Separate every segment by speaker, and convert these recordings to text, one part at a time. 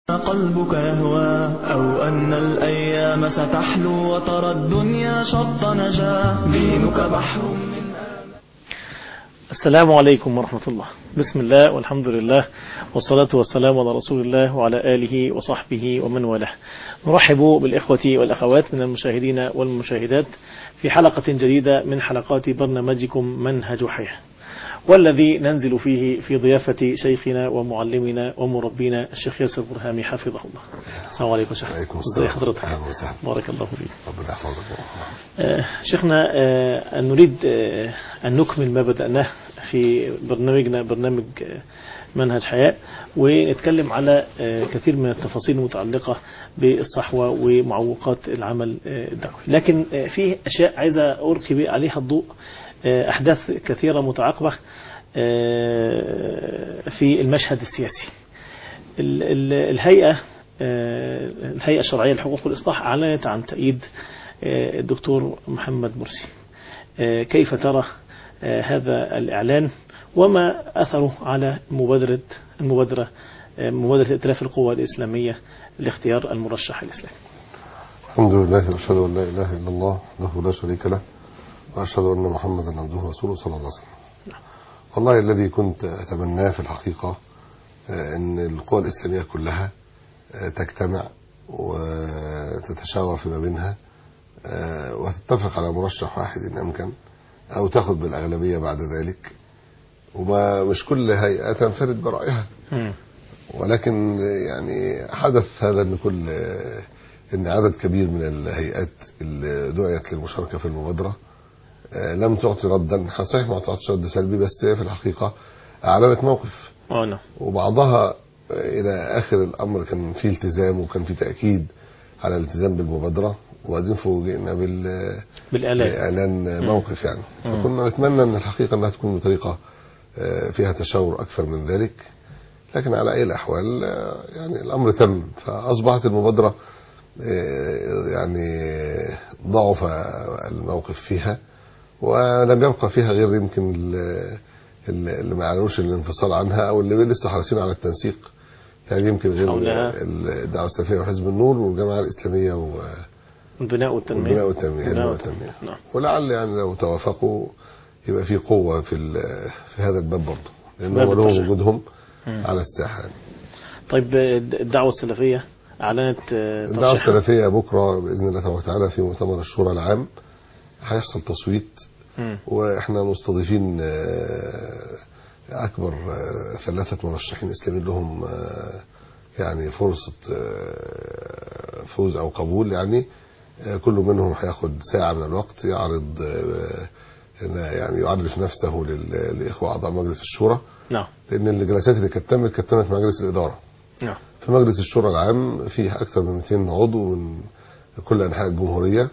Speaker 1: قلبك يهوى أو أن الأيام ستحلو وترى الدنيا شط نجاة دينك بحر من
Speaker 2: السلام عليكم ورحمة الله. بسم الله والحمد لله والصلاة والسلام على رسول الله وعلى آله وصحبه ومن والاه. نرحب بالإخوة والأخوات من المشاهدين والمشاهدات في حلقة جديدة من حلقات برنامجكم منهج حياة، والذي ننزل فيه في ضيافة شيخنا ومعلمنا ومربينا الشيخ ياسر برهامي حفظه الله. السلام عليكم شيخ. ازي حضرتك؟ بارك الله فيك.
Speaker 3: ربنا يحفظك.
Speaker 2: شيخنا، نريد أن نكمل ما بدأناه في برنامجنا برنامج منهج حياة، ونتكلم على كثير من التفاصيل المتعلقة بالصحوة ومعوقات العمل الدعوي، لكن في أشياء عايزة ألقي عليها الضوء. أحداث كثيرة متعاقبة في المشهد السياسي. الهيئة الشرعية للحقوق والإصلاح أعلنت عن تأييد الدكتور محمد مرسي. كيف ترى هذا الإعلان وما أثره على مبادرة ائتلاف القوى الإسلامية لاختيار المرشح الإسلامي؟
Speaker 3: الحمد لله وأشهد أن لا إله إلا الله وحده لا شريك له وأشهد أن محمدا عبده ورسوله صلى الله عليه وسلم. والله الذي كنت أتمناه في الحقيقة أن القوى الإسلامية كلها تجتمع وتتشاور فيما بينها وتتفق على مرشح واحد إن أمكن، أو تأخذ بالأغلبية بعد ذلك، وما مش كل هيئة تنفرد برأيها، ولكن يعني حدث هذا إن عدد كبير من الهيئات اللي دعيت للمشاركة في المبادرة لم تعطي ردا. صحيح ما تعطيش رد سلبي، بس في الحقيقة أعلنت موقف، وبعضها إلى آخر الأمر كان فيه التزام وكان فيه تأكيد على الالتزام بالمبادرة، وبعدين فوجئنا بالإعلان موقف يعني. فكنا نتمنى أن الحقيقة أنها تكون بطريقة فيها تشاور أكثر من ذلك، لكن على أي الأحوال يعني الأمر تم، فأصبحت المبادرة يعني ضعف الموقف فيها، ولم يبقى فيها غير يمكن اللي ما اعلنوش الانفصال عنها، او اللي لسه حريصين على التنسيق، يعني يمكن غير الدعوة السلفية وحزب النور والجماعة الإسلامية
Speaker 2: والبناء والتنمية.
Speaker 3: نعم. ولعل يعني لو توافقوا يبقى في قوة في هذا الباب برضه، لأنه لهم وجودهم على الساحة يعني.
Speaker 2: طيب الدعوة السلفية أعلنت
Speaker 3: الدعوة السلفية بكرة بإذن الله تبارك وتعالى في مؤتمر الشورى العام هيحصل تصويت، واحنا مستضيفين اكبر 3 مرشحين اسلاميين لهم يعني فرصة فوز او قبول، يعني كل منهم هياخد ساعة من الوقت يعرف نفسه للإخوة أعضاء مجلس الشورى.
Speaker 2: نعم.
Speaker 3: لأن الجلسات اللي كانت تمت مجلس الإدارة. نعم. في مجلس الشورى العام فيه أكثر من 200 عضو من كل أنحاء الجمهورية،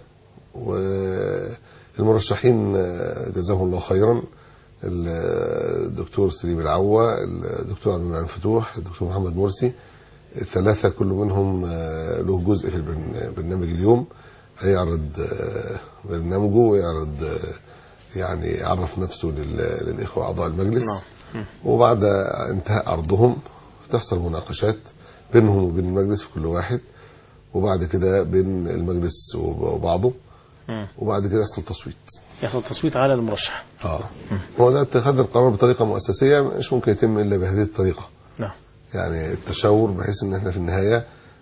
Speaker 3: والمرشحين جزاهم الله خيرا الدكتور سليم العوة، الدكتور عبد المنعم فتوح، الدكتور محمد مرسي، ال3 كل منهم له جزء في البرنامج اليوم، هيعرض برنامجه ويعرض يعني يعرف نفسه للإخوة أعضاء المجلس. وبعد انتهاء عرضهم تحصل مناقشات بينهم وبين المجلس في كل واحد، وبعد كده بين المجلس وبعضه، وبعد كده يحصل تصويت على المرشح. هو ده اتخاذ القرار بطريقة مؤسسية مش ممكن يتم إلا بهذه الطريقة. نعم. يعني التشاور بحيث ان احنا في النهاية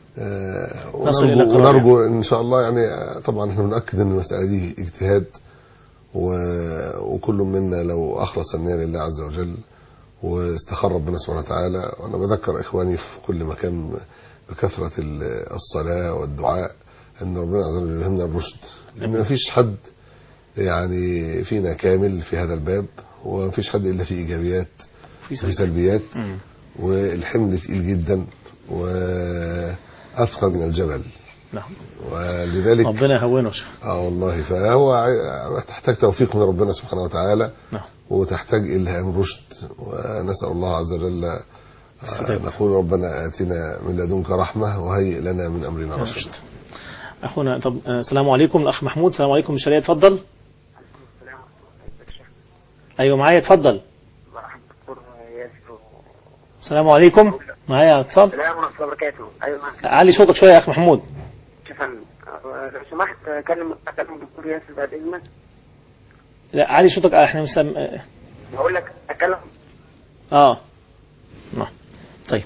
Speaker 3: ونرجو ان شاء الله، يعني طبعا احنا بنأكد ان المسألة دي اجتهاد، وكل منا لو اخلص النية لله عز وجل واستخر ربنا سبحانه وتعالى. وانا بذكر اخواني في كل مكان بكثرة الصلاة والدعاء ان ربنا عز وجل يلهمنا الرشد، لان ما فيش حد يعني فينا كامل في هذا الباب، وما فيش حد الا فيه ايجابيات وفي سلبيات، والحمل تقيل جدا واثقل من الجبل. نعم. ولذلك
Speaker 2: ربنا يهونه.
Speaker 3: والله فهو تحتاج توفيق من ربنا سبحانه وتعالى. نعم. وتحتاج الهام رشد، ونسال الله عز وجل نقول ربنا آتنا من لدنك رحمة وهيئ لنا من أمرنا رشدا.
Speaker 2: أخونا طب السلام عليكم. الأخ محمود. السلام عليكم. الشريعة اتفضل. أيوة معايا اتفضل. السلام عليكم. معايا اتصال.
Speaker 4: السلام ورحمة الله وبركاته. أيوة معك.
Speaker 2: علي صوتك شويه يا اخ محمود.
Speaker 4: شكرا. لو سمحت أكلم الدكتور ياسر بعد إذنك.
Speaker 2: لا علي صوتك، احنا
Speaker 4: بقول لك أكلم.
Speaker 2: نعم. طيب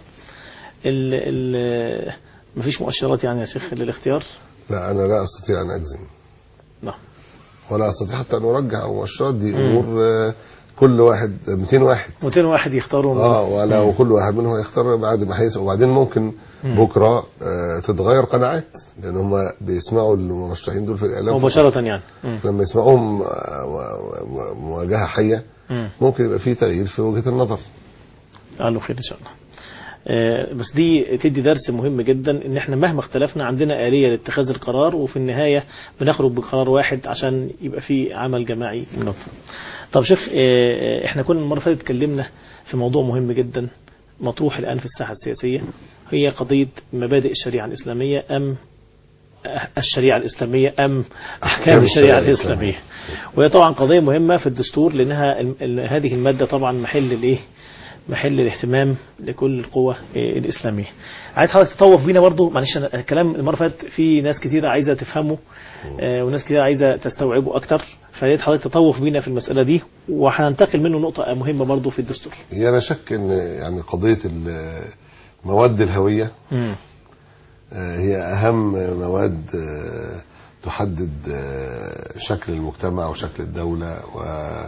Speaker 2: مفيش مؤشرات يعني يا شيخ للاختيار؟
Speaker 3: لا أنا لا أستطيع أن أجزم.
Speaker 2: نعم.
Speaker 3: ولا أستطيع حتى أن أرجع المؤشرات دي. أمور كل واحد 200 واحد
Speaker 2: يختاروا.
Speaker 3: ولا وكل واحد منهم يختار بعد ما حيث، وبعدين ممكن بكرة تتغير قناعات، لأن هم بيسمعوا المرشحين دول في الإعلام
Speaker 2: مباشرة يعني.
Speaker 3: لما يسمعوهم مواجهة حية ممكن يبقى فيه تغيير في وجهة النظر.
Speaker 2: قالوا خير إن شاء الله. بس دي تدي درس مهم جدا، ان احنا مهما اختلفنا عندنا آلية لاتخاذ القرار، وفي النهاية بنخرج بقرار واحد عشان يبقى في عمل جماعي منظم. طب شيخ، احنا كنا المرة اللي فاتت اتكلمنا في موضوع مهم جدا مطروح الآن في الساحة السياسية، هي قضية مبادئ الشريعة الإسلامية أم الشريعة الإسلامية أم أحكام الشريعة الإسلامية. وهي طبعا قضية مهمة في الدستور، لأنها هذه المادة طبعا محل الاهتمام لكل القوى الإسلامية. عايز حضرتك تطوف بينا برضو، معلش أنا الكلام المرة فاتت في ناس كتيرة عايزة تفهمه وناس كتيرة عايزة تستوعبه أكتر، فياريت حضرتك تطوف بينا في المسألة دي، وهننتقل منه نقطة مهمة برضو في الدستور.
Speaker 3: هي لا شك ان يعني قضية مواد الهوية هي أهم مواد تحدد شكل المجتمع وشكل الدولة و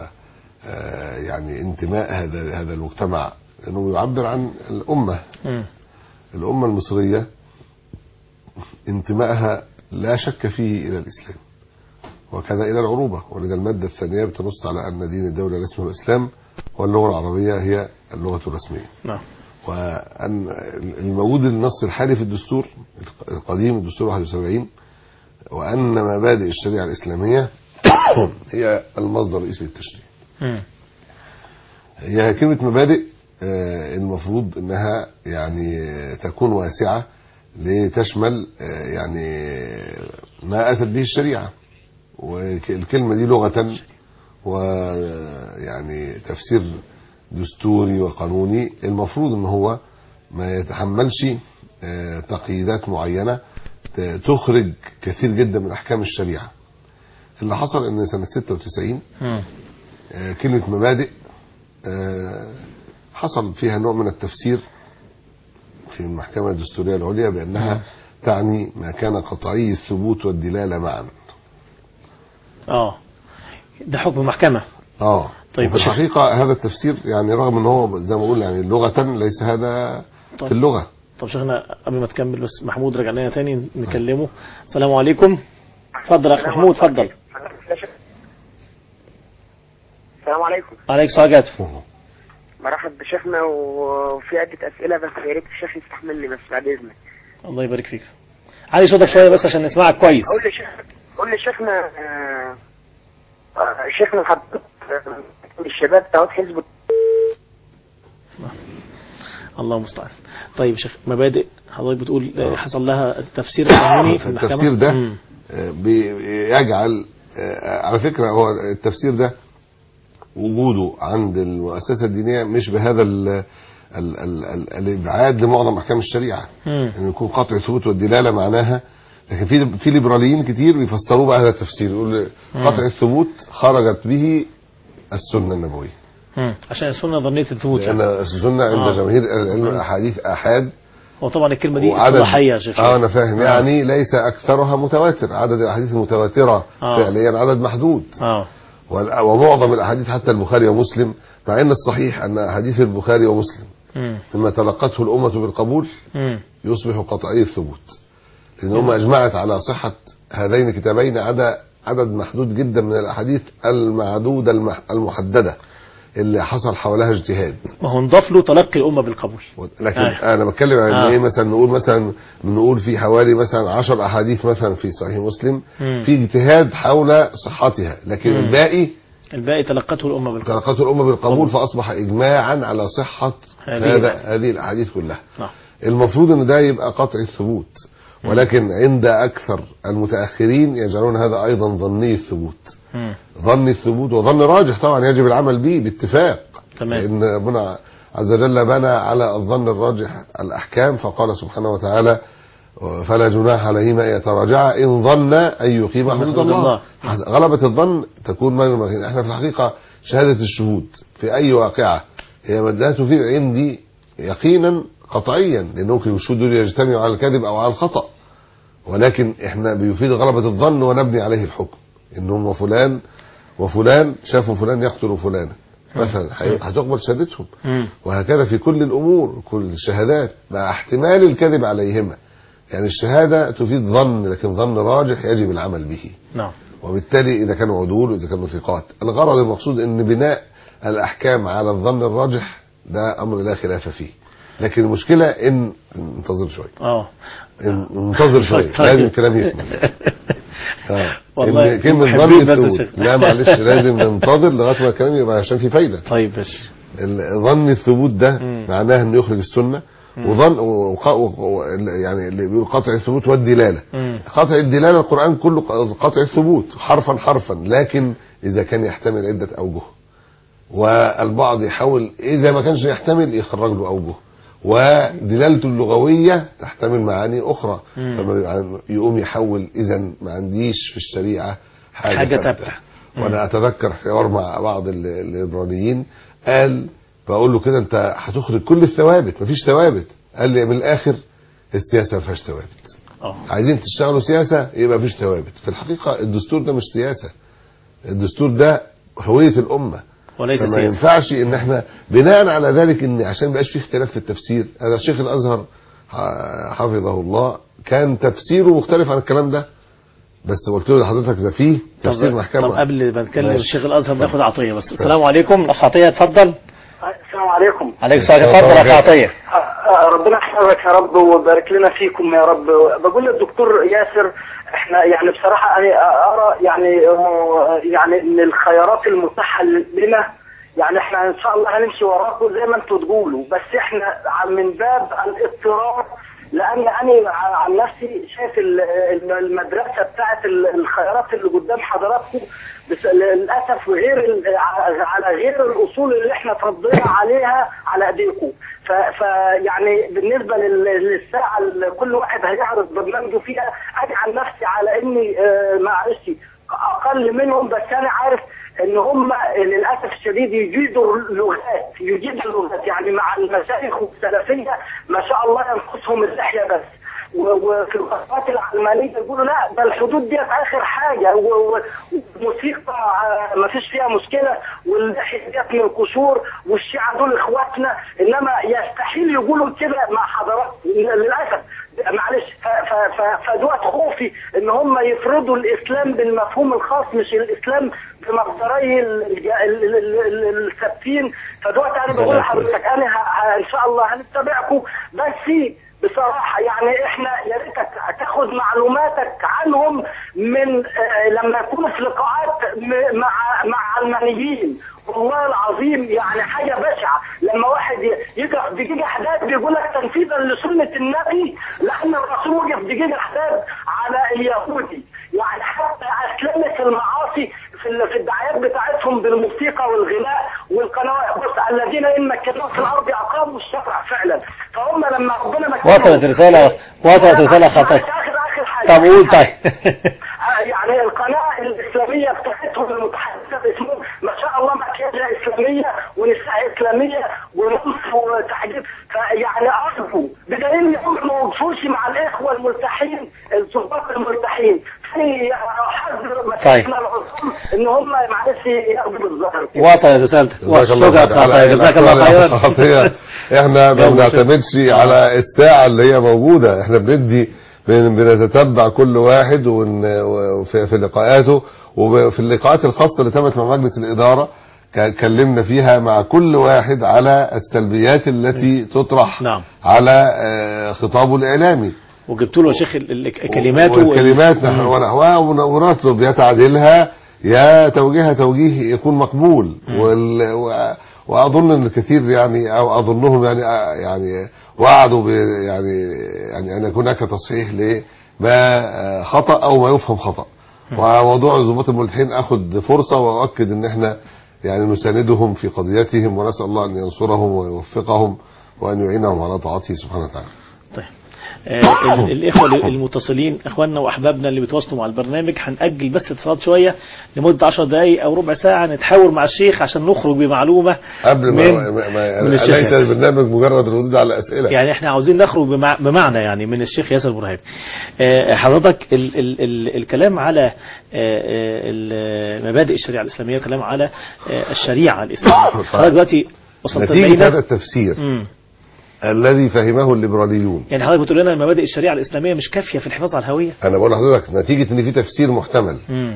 Speaker 3: يعني انتماء هذا المجتمع، لأنه يعبر عن الأمة المصرية. انتمائها لا شك فيه إلى الإسلام وكذا إلى العروبة، ولذا المادة الثانية بتنص على أن دين الدولة الاسم الإسلام واللغة العربية هي اللغة الرسمية. وأن الموجود النص الحالي في الدستور القديم الدستور 71 وأن مبادئ الشريعة الإسلامية هي المصدر الرئيسي للتشريع. هي كلمة مبادئ المفروض انها يعني تكون واسعة لتشمل يعني ما اتت به الشريعة، والكلمة دي لغة ويعني تفسير دستوري وقانوني المفروض ان هو ما يتحملش تقييدات معينة تخرج كثير جدا من احكام الشريعة. اللي حصل ان سنة 96 كلمة مبادئ حصل فيها نوع من التفسير في المحكمة الدستورية العليا بأنها تعني ما كان قطعي الثبوت والدلالة معا.
Speaker 2: ده حكم محكمة.
Speaker 3: طيب في الحقيقة هذا التفسير يعني رغم ان هو زي ما اقول يعني لغة ليس هذا في اللغة.
Speaker 2: طب شيخنا قبل ما تكمل بس محمود رجع لنا تاني نكلمه. السلام عليكم. اتفضل يا اخ محمود اتفضل.
Speaker 4: السلام عليكم.
Speaker 2: عليك السلام.
Speaker 4: مرحب بشيخنا، وفي عدة أسئلة بس يا ريت الشيخ يستحملني بس بعد إذنك.
Speaker 2: الله يبارك فيك. علي صوتك شوية بس عشان نسمعك كويس.
Speaker 4: قول لي شيخنا شيخنا حضرتك الشباب بتاعت حزب
Speaker 2: الله المستعان. طيب شيخ، مبادئ حضرتك بتقول حصل لها تفسير قانوني في المحكمة.
Speaker 3: التفسير ده بيجعل على فكرة هو التفسير ده وجوده عند المؤسسة الدينية مش بهذا الابعاد لمعظم احكام الشريعة ان يكون قطع الثبوت والدلالة معناها، لكن في ليبراليين كتير بيفسروه بهذا التفسير، يقول قطع الثبوت خرجت به السنة النبوية
Speaker 2: عشان السنة ظنية الثبوت،
Speaker 3: لأن السنة عند جماهير العلم الأحاديث أحاد،
Speaker 2: وطبعا الكلمة دي اصطلاحية يا شيخ.
Speaker 3: أنا فاهم يعني ليس أكثرها متواتر، عدد الأحاديث المتواترة فعليا عدد محدود. ومعظم الأحاديث حتى البخاري ومسلم، مع أن الصحيح أن أحاديث البخاري ومسلم مما تلقته الأمة بالقبول يصبح قطعي الثبوت، لأنهم أجمعت على صحة هذين الكتابين عدد محدود جدا من الأحاديث المعدودة المحددة اللي حصل حولها اجتهاد.
Speaker 2: ما هو نضاف له تلقي الأمة بالقبول.
Speaker 3: لكن أنا بتكلم عن إيه، مثلا نقول في حوالي مثلا 10 أحاديث مثلا في صحيح مسلم في اجتهاد حول صحتها، لكن الباقي
Speaker 2: تلقته الأمة
Speaker 3: بالقبول فأصبح إجماعا على صحة هذه الأحاديث كلها. المفروض أن ده يبقى قطع الثبوت، ولكن عند أكثر المتأخرين يجعلون هذا أيضا ظني الثبوت. ظن الثبوت وظن راجح طبعا يجب العمل به باتفاق، لأن ربنا عز وجل بنى على الظن الراجح الأحكام، فقال سبحانه وتعالى فلا جناح عليهما أن يتراجعا إن ظن أن يقيم حدود الله. غلبة الظن تكون من المغين. احنا في الحقيقة شهادة الشهود في أي واقعة هي لا تفيد عندي يقينا قطعيا، لأن ممكن الشهود دول يجتمعوا على الكذب أو على الخطأ، ولكن احنا بيفيد غلبة الظن ونبني عليه الحكم إنهم وفلان شافوا فلان يقتل فلانا مثلا، هتقبل شهادتهم. وهكذا في كل الأمور، كل الشهادات مع احتمال الكذب عليهما. يعني الشهادة تفيد ظن، لكن ظن راجح يجب العمل به.
Speaker 2: نعم.
Speaker 3: وبالتالي إذا كانوا عدول وإذا كانوا ثقات، الغرض المقصود أن بناء الأحكام على الظن الراجح ده أمر لا خلاف فيه. لكن المشكلة إن انتظر شوية. انتظر شوية. لازم الكلام يكمل.
Speaker 2: والله
Speaker 3: كلمة ظن الثبوت، لا معلش لازم ننتظر لغاية ما الكلام يبقى عشان في فايدة.
Speaker 2: طيب باش
Speaker 3: ظن الثبوت ده معناه انه يخرج السنة، وظن يعني اللي بيقول قطع الثبوت والدلالة. قطع الدلالة القرآن كله قطع الثبوت حرفا، لكن إذا كان يحتمل عدة أوجه، والبعض يحاول إذا ما كانش يحتمل يخرج له أوجه، ودلالته اللغوية تحتمل معاني أخرى، فما يقوم يحول. إذا ما عنديش في الشريعة حاجة ثابتة. وأنا أتذكر حوار مع بعض الليبراليين، قال بقول له كده أنت هتخرج كل الثوابت، مفيش ثوابت. قال لي من الآخر السياسة ما فيهاش ثوابت. عايزين تشتغلوا سياسة يبقى مفيش ثوابت. في الحقيقة الدستور ده مش سياسة، الدستور ده هوية الأمة، فما ينفعش ان احنا بناء على ذلك ان عشان ما يبقاش في اختلاف في التفسير. هذا الشيخ الازهر حفظه الله كان تفسيره مختلف عن الكلام ده، بس قلت له لحضرتك ده فيه تفسير محكمة.
Speaker 2: طب قبل ما نتكلم الشيخ الازهر ناخد عطيه بس. السلام عليكم اخ عطيه، اتفضل.
Speaker 4: السلام عليكم.
Speaker 2: عليكم السلام، اتفضل يا اخ عطيه.
Speaker 4: ربنا يحفظك يا رب ويبارك لنا فيكم يا رب. بقول للدكتور ياسر احنا يعني بصراحه انا ارى يعني ان الخيارات المتاحه لنا يعني احنا ان شاء الله هنمشي وراكم زي ما انتم تقولوا، بس احنا من باب الاضطرار، لان انا عن نفسي شايف المدرسه بتاعت الخيارات اللي قدام حضراتكم بس للاسف على غير الاصول اللي احنا اتربينا عليها على ايديكم. فيعني بالنسبه للساعه اللي كل واحد هيعرض برنامجه فيها، اجي عن نفسي على اني معلش اقل منهم، بس انا عارف ان هم للاسف الشديد يجيدوا اللغات يعني مع المشايخ والسلفيه ما شاء الله ينقصهم اللحيه بس. وفي القصات العلمانيه يقولوا لا ده الحدود دي اخر حاجه، والموسيقى ما فيش فيها مشكله، واللحيه دي من القشور، والشيعه دول اخواتنا، انما يستحيل يقولوا كده مع حضرات للاسف معلش. فدوت خوفي ان هم يفرضوا الاسلام بالمفهوم الخاص مش الاسلام بمقدري الثابتين. فدوت انا بقول لحضرتك انا ان شاء الله هنتبعكم، بس بصراحة يعني احنا يا ريتك تاخد معلوماتك عنهم من لما يكونوا في لقاءات مع علمانيين. والله العظيم يعني حاجة بشعة لما واحد يقف دقيقة حداد بيقول لك تنفيذا لسنة النبي، لأن الرسول وقف دقيقة حداد على اليهودي. يعني حتى أسلمت المعاصي في الدعايات بتاعتهم بالموسيقى والغناء والقنوات. بص الذين إن مكنوا في الأرض أقاموا الشرع فعلا، فهم لما ربنا
Speaker 2: وصلت رسالة خطأ. طب قول طيب.
Speaker 4: يعني القناة الإسلامية بتاعتهم المتحدثة اسمه ما شاء الله مكياجة إسلامية ونساء إسلامية ونصف وتحديد، فيعني أرجو بدليل هم ما وقفوش مع الإخوة الملتحين الضباط الملتحين في حذر مساكن العصور إن هم معلش ياخدوا بالظهر.
Speaker 2: وصلت رسالتك. جزاك الله خيرا.
Speaker 3: احنا ما بنعتمدش على الساعة اللي هي موجودة، احنا بنتتبع كل واحد في لقاءاته، وفي اللقاءات الخاصة اللي تمت مع مجلس الإدارة كلمنا فيها مع كل واحد على السلبيات التي تطرح على خطابه الإعلامي،
Speaker 2: وجبت له شيخ الكلمات
Speaker 3: ونحوها ونطلب يا تعديلها يا توجيهها توجيه يكون مقبول. واظن ان الكثير يعني او اظنهم يعني وعدوا يعني ان يكون هناك تصحيح لما خطأ او ما يفهم خطأ. وموضوع ضباط الملتحين اخد فرصة واؤكد ان احنا يعني نساندهم في قضيتهم، ونسأل الله أن ينصرهم ويوفقهم وأن يعينهم على طاعته سبحانه وتعالى.
Speaker 2: طيب الإخوة المتصلين إخواننا وأحبابنا اللي بيتواصلوا مع البرنامج، هنأجل بس اتصالات شوية لمدة 10 دقايق أو ربع ساعة نتحاور مع الشيخ عشان نخرج بمعلومة
Speaker 3: قبل
Speaker 2: من
Speaker 3: ليس البرنامج مجرد ردود على أسئلة،
Speaker 2: يعني احنا عاوزين نخرج بمعنى يعني من الشيخ ياسر برهامي. حضرتك الكلام على مبادئ الشريعة الإسلامية، كلام على الشريعة الإسلامية، حضرتك دلوقتي وصلت
Speaker 3: نتيجة هذا التفسير الذي فهمه الليبراليون.
Speaker 2: يعني حضرتك بتقول لنا مبادئ الشريعة الإسلامية مش كافية في الحفاظ على الهوية؟
Speaker 3: أنا بقول لحضرتك نتيجة إن في تفسير محتمل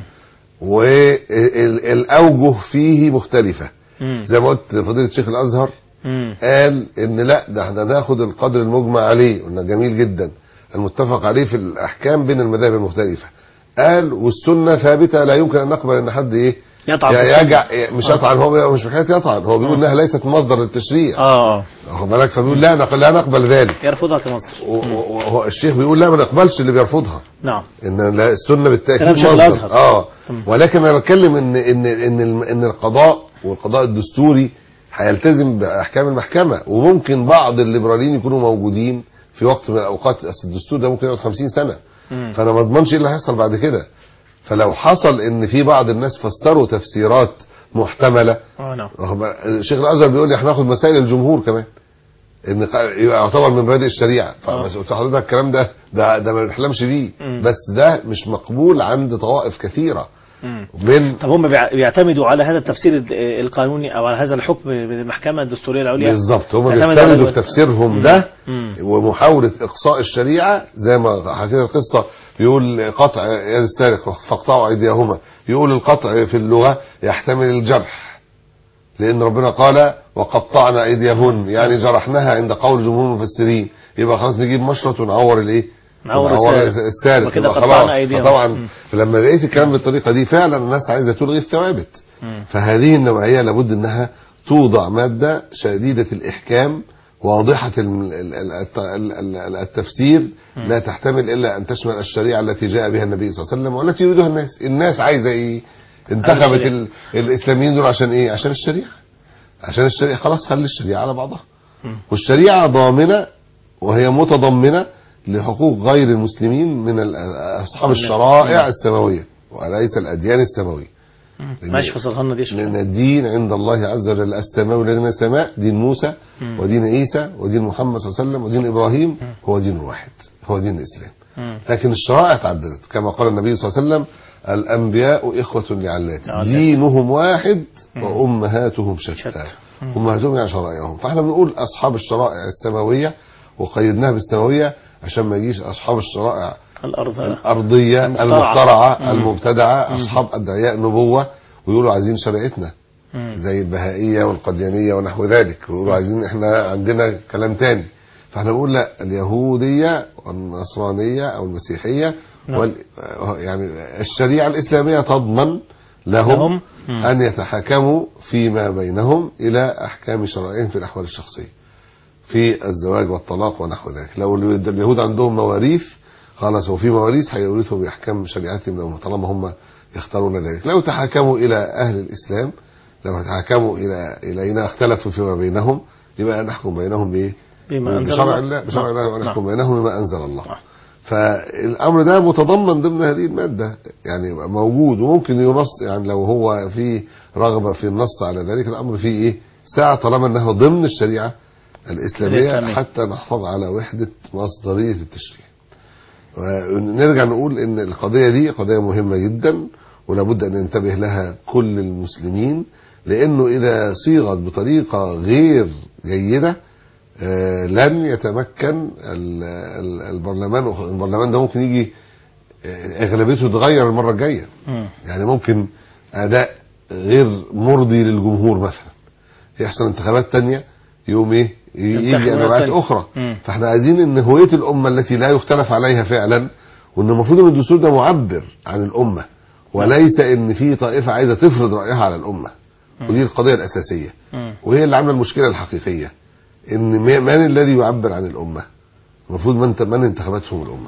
Speaker 3: والأوجه فيه مختلفة، زي ما قلت فضيلة الشيخ الأزهر قال إن لا، ده احنا ناخد القدر المجمع عليه، قلنا جميل جدا، المتفق عليه في الأحكام بين المذاهب المختلفة. قال والسنة ثابتة، لا يمكن أن نقبل إن حد إيه مش يطعن، هو مش حكاية يطعن، هو بيقول انها ليست مصدر للتشريع. واخد بالك؟ فبيقول لا نقبل ذلك،
Speaker 2: يرفضها كمصدر.
Speaker 3: وهو الشيخ بيقول لا، ما نقبلش اللي بيرفضها.
Speaker 2: نعم.
Speaker 3: ان السنه بالتاكيد مصدر. ولكن انا بتكلم ان القضاء والقضاء الدستوري هيلتزم باحكام المحكمه، وممكن بعض الليبراليين يكونوا موجودين في وقت من الاوقات، اصل الدستور ده ممكن يقعد 50 سنه، فانا ما اضمنش ايه اللي هيحصل بعد كده. فلو حصل ان في بعض الناس فسروا تفسيرات محتمله،
Speaker 2: نعم.
Speaker 3: الشيخ الازهر بيقول لي احنا ناخد مسائل الجمهور كمان ان يعتبر من مبادئ الشريعه. فبس قلت لحضرتك الكلام ده ما بنحلمش بيه، بس ده مش مقبول عند طوائف كثيره.
Speaker 2: طب هم بيعتمدوا على هذا التفسير القانوني او على هذا الحكم من المحكمه الدستوريه العليا؟
Speaker 3: بالظبط، هم بيستندوا بتفسيرهم ده ومحاوله اقصاء الشريعه، زي ما حكيت القصه، بيقول قطع يد السارق فاقطعوا ايديهما، يقول القطع في اللغه يحتمل الجرح، لان ربنا قال وقطعنا ايديهن، يعني جرحناها عند قول جمهور المفسرين، يبقى خلاص نجيب مشرط ونعور الايه، نعور السارق، يبقى خلاص. فطبعا لما لقيت الكلام بالطريقه دي فعلا الناس عايزه تلغي الثوابت. فهذه النوعيه لابد انها توضع ماده شديده الاحكام واضحة التفسير، لا تحتمل إلا أن تشمل الشريعة التي جاء بها النبي صلى الله عليه وسلم والتي يريدها الناس عايزة إيه؟ انتخبت الإسلاميين دول عشان إيه؟ عشان الشريعة خلاص، خلي الشريعة على بعضها. والشريعة ضامنة وهي متضمنة لحقوق غير المسلمين من أصحاب الشرائع السماوية وليس الأديان السماوية.
Speaker 2: ماشي، فصلها لنا دي.
Speaker 3: لأن الدين عند الله عز وجل السماوي الذي من السماء، دين موسى ودين عيسى ودين محمد صلى الله عليه وسلم ودين إبراهيم، هو دين واحد، هو دين الإسلام. لكن الشرائع تعددت كما قال النبي صلى الله عليه وسلم الأنبياء إخوة لعلات، دينهم واحد وأمهاتهم شتى. أمهاتهم يعني شرائعهم. فاحنا بنقول أصحاب الشرائع السماوية، وقيدناها بالسماوية عشان ما يجيش أصحاب الشرائع الأرضية المخترعة المبتدعة، أصحاب أدعياء نبوة ويقولوا عايزين شريعتنا زي البهائية والقديانية ونحو ذلك، ويقولوا عايزين احنا عندنا كلام تاني. فاحنا بنقول لا، اليهودية والنصرانية أو المسيحية يعني الشريعة الإسلامية تضمن لهم أن يتحكموا فيما بينهم إلى أحكام شرائعهم في الأحوال الشخصية في الزواج والطلاق ونحو ذلك. لو اليهود عندهم مواريث خلاص، وفي مواريث هيورثوا بأحكام شريعتهم لو طالما هم يختارون ذلك. لو تحاكموا إلى أهل الإسلام، لو تحاكموا إلينا اختلفوا فيما بينهم، يبقى نحكم بينهم بإيه؟ بشرع الله ونحكم بينهم بما أنزل الله. فالأمر ده متضمن ضمن هذه المادة، يعني موجود وممكن ينص، يعني لو هو في رغبة في النص على ذلك الأمر فيه إيه ساعة، طالما أنه ضمن الشريعة الإسلامية حتى نحفظ على وحدة مصدرية التشريع. ونرجع نقول ان القضية دي قضية مهمة جدا ولابد ان ينتبه لها كل المسلمين، لانه اذا صيغت بطريقة غير جيدة لن يتمكن البرلمان ده ممكن يجي اغلبيته تتغير المرة الجاية. يعني ممكن اداء غير مرضي للجمهور مثلا، يحصل انتخابات تانية يوم ايه يجي انواعات اخرى. فاحنا عايزين ان هوية الامة التي لا يختلف عليها فعلا، وان المفروض ان الدستور ده معبر عن الامة وليس ان في طائفة عايزة تفرض رأيها على الامة. ودي القضية الاساسية وهي اللي عامله المشكلة الحقيقية، ان من الذي يعبر عن الامة؟ المفروض من انتخبتهم الامة،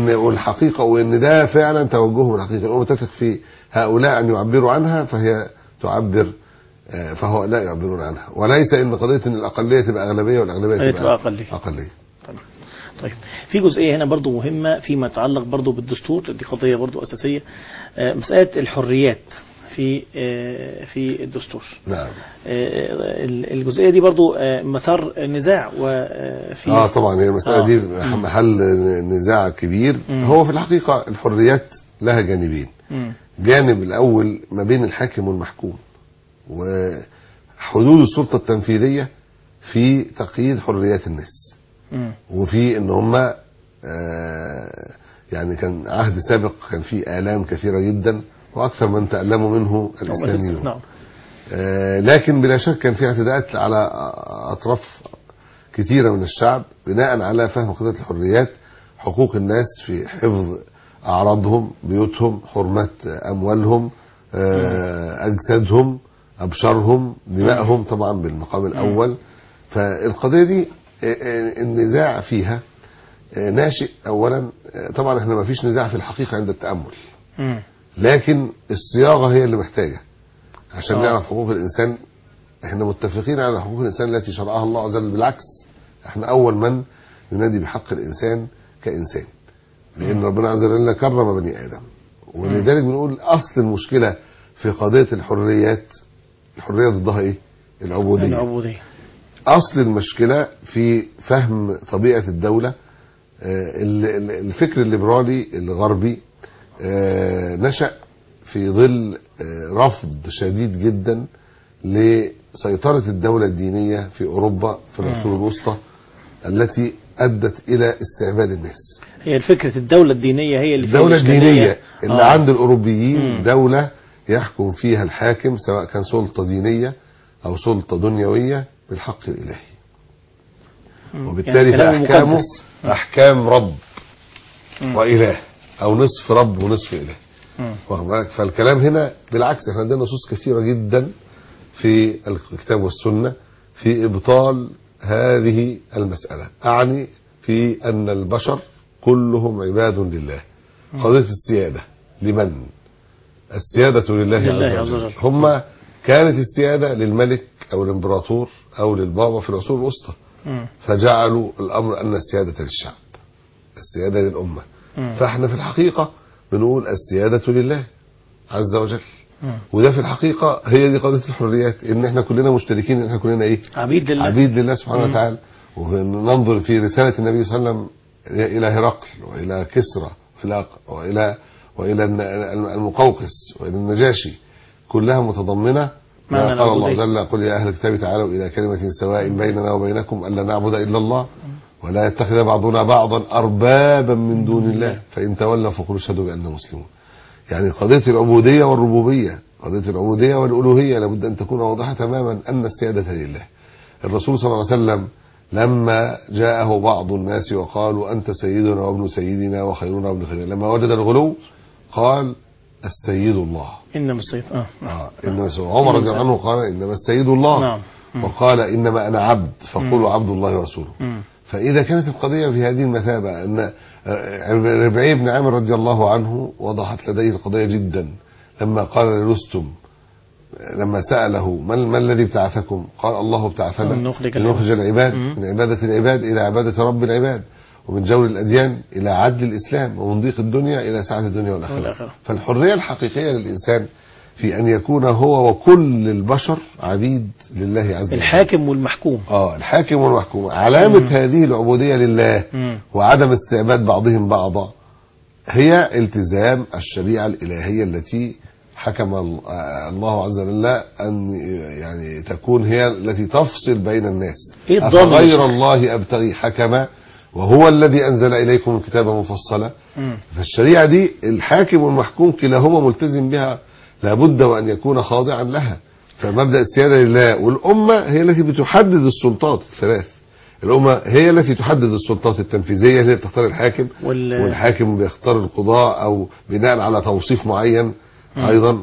Speaker 3: والحقيقة وان ده فعلا توجههم الحقيقي. الامة تثق في هؤلاء ان يعبروا عنها، فهي تعبر فهو لا يعبرون عنها، وليس ان قضيه ان الاقليه تبقى اغلبيه والاغلبيه تبقى اقليه.
Speaker 2: طيب في جزئيه هنا برضو مهمه فيما يتعلق برضو بالدستور، دي قضيه برضو اساسيه، مساله الحريات في الدستور.
Speaker 3: نعم.
Speaker 2: الجزئيه دي برضو مثار نزاع وفي
Speaker 3: طبعا هي المساله دي محل نزاع كبير. هو في الحقيقه الحريات لها جانبين. جانب الاول ما بين الحاكم والمحكوم، وحدود السلطه التنفيذيه في تقييد حريات الناس، وفي ان هم يعني كان عهد سابق كان فيه آلام كثيرة جدا وأكثر من تألموا منه الإسلاميون.
Speaker 2: نعم.
Speaker 3: لكن بلا شك كان في اعتداءات على أطراف كثيرة من الشعب بناء على فهم قضية الحريات، حقوق الناس في حفظ أعراضهم، بيوتهم، حرمات أموالهم، أجسادهم، أبشارهم، دمائهم طبعا بالمقام الأول. فالقضية دي النزاع فيها ناشئ اولا، طبعا احنا ما فيش نزاع في الحقيقه عند التامل، لكن الصياغه هي اللي محتاجه عشان نعرف حقوق الانسان. احنا متفقين على حقوق الانسان التي شرعها الله عز وجل، بالعكس احنا اول من ينادي بحق الانسان كانسان، لان ربنا عز وجل كرم بني ادم. ولذلك بنقول اصل المشكله في قضيه الحريات، الحريه ضدها ايه؟ العبوديه. اصل المشكله في فهم طبيعه الدوله. الفكر الليبرالي الغربي نشأ في ظل رفض شديد جدا لسيطرة الدولة الدينية في أوروبا في العصور الوسطى، التي أدت إلى استعباد الناس.
Speaker 2: هي الفكرة الدولة الدينية هي اللي
Speaker 3: الدولة الدينية اللي عند الأوروبيين دولة يحكم فيها الحاكم سواء كان سلطة دينية أو سلطة دنيوية بالحق الإلهي، وبالتالي يعني فأحكامه أحكام رب وإله أو نصف رب ونصف إله. واخد بالك؟ فالكلام هنا بالعكس، احنا عندنا نصوص كثيرة جدا في الكتاب والسنة في إبطال هذه المسألة، أعني في أن البشر كلهم عباد لله. قضية السيادة لمن؟ السيادة لله عز وجل. هم كانت السيادة للملك أو الإمبراطور أو للبابا في العصور الوسطى، فجعلوا الأمر أن السيادة للشعب، السيادة للأمة. فاحنا في الحقيقة بنقول السيادة لله عز وجل. وده في الحقيقة هي دي قضية الحريات، ان احنا كلنا مشتركين، ان احنا كلنا ايه؟ عبيد لله سبحانه وتعالى. وننظر في رسالة النبي صلى الله عليه وسلم إلى هرقل وإلى كسرى وإلى المقوقس وإلى النجاشي، كلها متضمنة ما قال الله جل: قل يا أهل الكتاب تعالوا إلى كلمة سواء بيننا وبينكم ألا نعبد إلا الله ولا يتخذ بعضنا بعضا أربابا من دون الله فإن تولوا فقولوا اشهدوا بأننا مسلمون. يعني قضية العبودية والربوبية، قضية العبودية والألوهية لابد أن تكون واضحة تماما، أن السيادة لله. الرسول صلى الله عليه وسلم لما جاءه بعض الناس وقالوا أنت سيدنا وابن سيدنا وخيرنا وابن خيرنا، لما وجد الغلو قال السيد الله.
Speaker 2: إنما السيد
Speaker 3: إنما عمر رضي الله عنه قال إنما السيد الله. نعم. وقال إنما أنا عبد فقولوا عبد الله ورسوله. فإذا كانت القضية في هذه المثابة، أن ربعي بن عامر رضي الله عنه وضحت لديه القضية جدا لما قال لرستم لما سأله ما الذي ابتعثكم؟ قال الله ابتعثنا لنخرج العباد من عبادة العباد إلى عبادة رب العباد، ومن جور الأديان إلى عدل الإسلام، ومن ضيق الدنيا إلى سعة الدنيا والآخرة. فالحرية الحقيقية للإنسان في أن يكون هو وكل البشر عبيد لله عز وجل،
Speaker 2: الحاكم والمحكوم.
Speaker 3: الحاكم والمحكوم. علامة هذه العبودية لله وعدم استعباد بعضهم بعضا هي التزام الشريعة الإلهية التي حكم الله عز وجل أن يعني تكون هي التي تفصل بين الناس. أفغير الله أبتغي حكما وهو الذي أنزل إليكم الكتاب مفصلا. فالشريعة دي الحاكم والمحكوم كلاهما ملتزم بها، لابد وأن يكون خاضعا لها. فمبدأ السيادة لله، والأمة هي التي بتحدد السلطات الثلاث. الأمة هي التي تحدد السلطات التنفيذية، هي بتختار الحاكم والحاكم بيختار القضاء أو بناء على توصيف معين أيضا.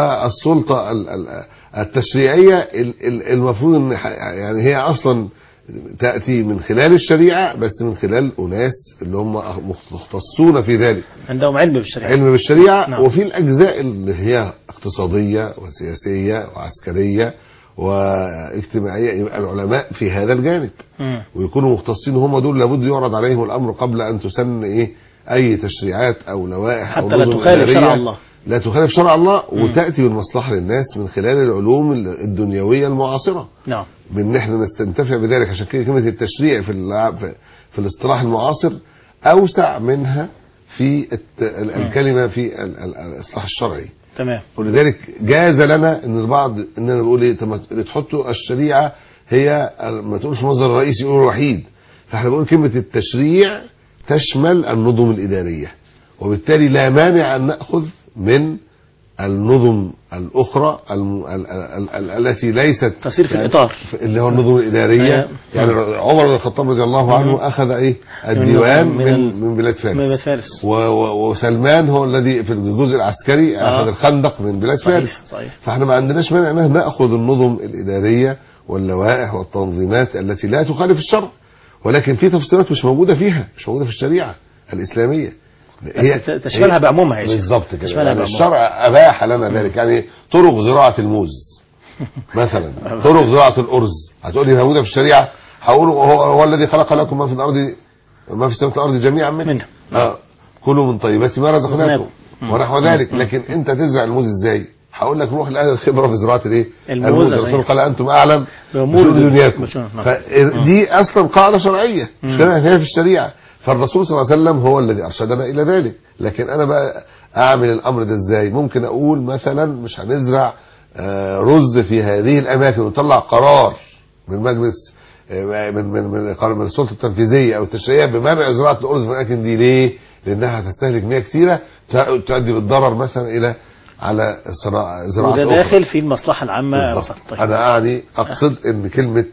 Speaker 3: والسلطة التشريعية المفروض أن يعني هي أصلا تأتي من خلال الشريعة، بس من خلال أناس اللي هم مختصون في ذلك،
Speaker 2: عندهم علم بالشريعة.
Speaker 3: علم بالشريعة.
Speaker 2: نعم.
Speaker 3: وفي الأجزاء اللي هي اقتصادية وسياسية وعسكرية واجتماعية يبقى العلماء في هذا الجانب ويكونوا مختصين، هم دول لابد يعرض عليهم الأمر قبل أن تسن أي تشريعات أو لوائح
Speaker 2: حتى
Speaker 3: أو
Speaker 2: لا تخالف شرع الله،
Speaker 3: لا تخالف شرع الله، وتأتي بالمصلحة للناس من خلال العلوم الدنيوية المعاصرة.
Speaker 2: نعم.
Speaker 3: من نحن نستنتفع بذلك. عشان كده كلمة التشريع في الاصطلاح المعاصر أوسع منها في الكلمة في الاصطلاح الشرعي.
Speaker 2: تمام.
Speaker 3: ولذلك جاز لنا ان البعض اننا بنقول ايه، تحطوا الشريعة هي ما تقولش مصدر رئيسي، يقولوا وحيد. فاحنا بنقول كلمة التشريع تشمل النظم الإدارية، وبالتالي لا مانع ان نأخذ من النظم الأخرى التي ليست
Speaker 2: تصير في الإطار
Speaker 3: اللي هو النظم الإدارية. يعني عمر بن الخطاب رضي الله عنه أخذ الديوان من بلاد فارس، وسلمان هو الذي في الجزء العسكري أخذ الخندق من بلاد فارس.
Speaker 2: صحيح.
Speaker 3: فاحنا ما عندناش مانع ان نأخذ النظم الإدارية واللوائح والتنظيمات التي لا تخالف الشرع، ولكن في تفصيلات مش موجودة فيها، مش موجودة في الشريعة الإسلامية.
Speaker 2: هي تشملها بعمومها.
Speaker 3: بالظبط كده. يعني الشرع أباح لنا ذلك. يعني طرق زراعة الموز مثلا، طرق زراعة الأرز، هتقول لي موجودة في الشريعة؟ هقول هو الذي خلق لكم ما في الأرض، ما في السماء والأرض جميعا منه. كلوا من طيبات ما رزقناكم ونحو ذلك. لكن أنت تزرع الموز إزاي؟ هقول لك روح لأهل الخبرة في زراعة الموز. الرسول قال أنتم أعلم بشؤون دنياكم. فدي أصلا قاعدة شرعية مش كلام هي في الشريعة. فالرسول صلى الله عليه وسلم هو الذي أرشدنا إلى ذلك. لكن أنا بقى أعمل الأمر ده إزاي؟ ممكن أقول مثلا مش هنزرع رز في هذه الأماكن، وطلع قرار من مجلس من السلطة التنفيذية أو التشريعية بمنع زراعة الأرز في الأماكن دي. ليه؟ لأنها هتستهلك مياه كثيرة تؤدي بالضرر مثلا إلى على زراعة
Speaker 2: وده داخل في المصلحة العامة.
Speaker 3: طيب. أنا أقصد إن كلمة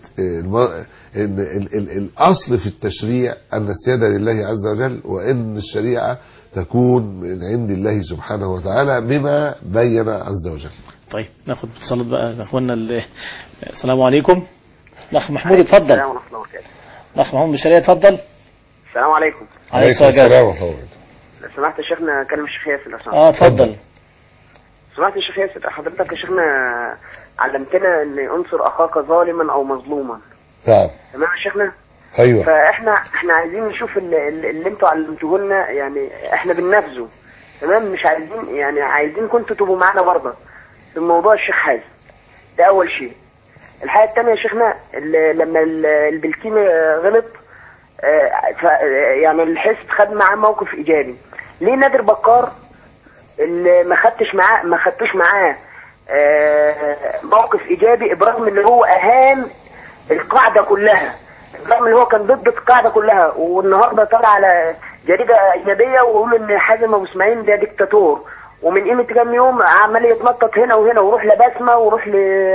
Speaker 3: إن الأصل في التشريع أن السيادة لله عز وجل، وإن الشريعة تكون من عند الله سبحانه وتعالى بما بين عز وجل.
Speaker 2: طيب ناخد اتصالات بقى اخوانا. السلام عليكم. الأخ محمود اتفضل.
Speaker 4: السلام ورحمة الله وبركاته.
Speaker 2: الأخ محمود بالشريعة اتفضل.
Speaker 4: السلام عليكم.
Speaker 3: عليكم السلام ورحمة الله.
Speaker 4: لو سمحت يا شيخنا كلم الشيخ ياسر لو سمحت.
Speaker 2: اتفضل.
Speaker 4: سمعت يا شيخ ياسر، حضرتك يا شيخنا علمتنا ان انصر اخاك ظالما او مظلوما.
Speaker 3: نعم.
Speaker 4: تمام يا شيخنا.
Speaker 3: ايوه.
Speaker 4: فاحنا عايزين نشوف اللي انتوا علمتوه لنا، يعني احنا بننفذه. تمام. مش عايزين، يعني عايزين كنتوا تبقوا معانا برضه في موضوع الشيخ حازم. ده اول شيء. الحاجه الثانيه يا شيخنا، لما البلكيمي غلط يعني الحزب خد معاه موقف ايجابي. ليه نادر بكار اللي ما خدتوش معاه موقف ايجابي، برغم ان هو اهان القاعده كلها، برغم ان هو كان ضد القاعده كلها، والنهارده طلع على جريده اجنبيه ويقول ان حازم ابو اسماعيل ده ديكتاتور، ومن قيمه كام يوم عمال يتنطط هنا وهنا، ويروح لبسمه ويروح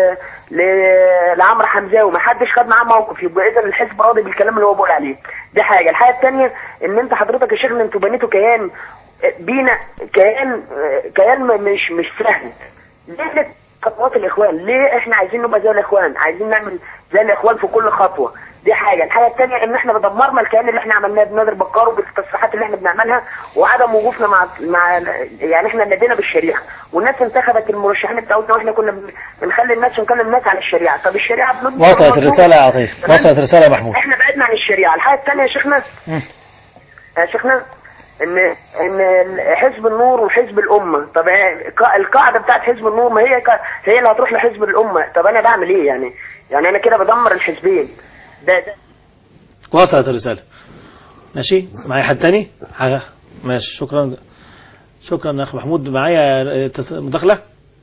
Speaker 4: لعمرو حمزاوي، وما حدش خد معاه موقف. يبقى اذا الحزب راضي بالكلام اللي هو بيقول عليه. دي حاجه. الحاجه الثانيه ان انت حضرتك يا شيخنا انتوا بنيتوا كيان بينا، كيان مش سهل. ليه خطوات الاخوان؟ ليه احنا عايزين نبقى زي الاخوان؟ عايزين نعمل زي الاخوان في كل خطوه. دي حاجه. الحاجه الثانيه ان احنا دمرنا الكيان اللي احنا عملناه بنادر بكار وبالتصريحات اللي احنا بنعملها، وعدم وقوفنا مع يعني احنا نادينا بالشريعه، والناس انتخبت المرشحين بتاعتنا، واحنا كنا بنخلي الناس ونكلم الناس على الشريعه. طب الشريعه
Speaker 2: وصلت الرساله يا عطيه، وصلت الرساله يا محمود.
Speaker 4: احنا بعدنا عن الشريعه. الحاجه الثانيه يا شيخنا ان حزب النور وحزب الامه. طب القاعده بتاعت حزب النور ما هي اللي هتروح لحزب الامه. طب انا بعمل ايه يعني انا كده بدمر الحزبين. ده
Speaker 2: وصلت الرساله. ماشي. معايا حد تاني حاجه؟ ماشي. شكرا يا اخ محمود. معايا مداخله.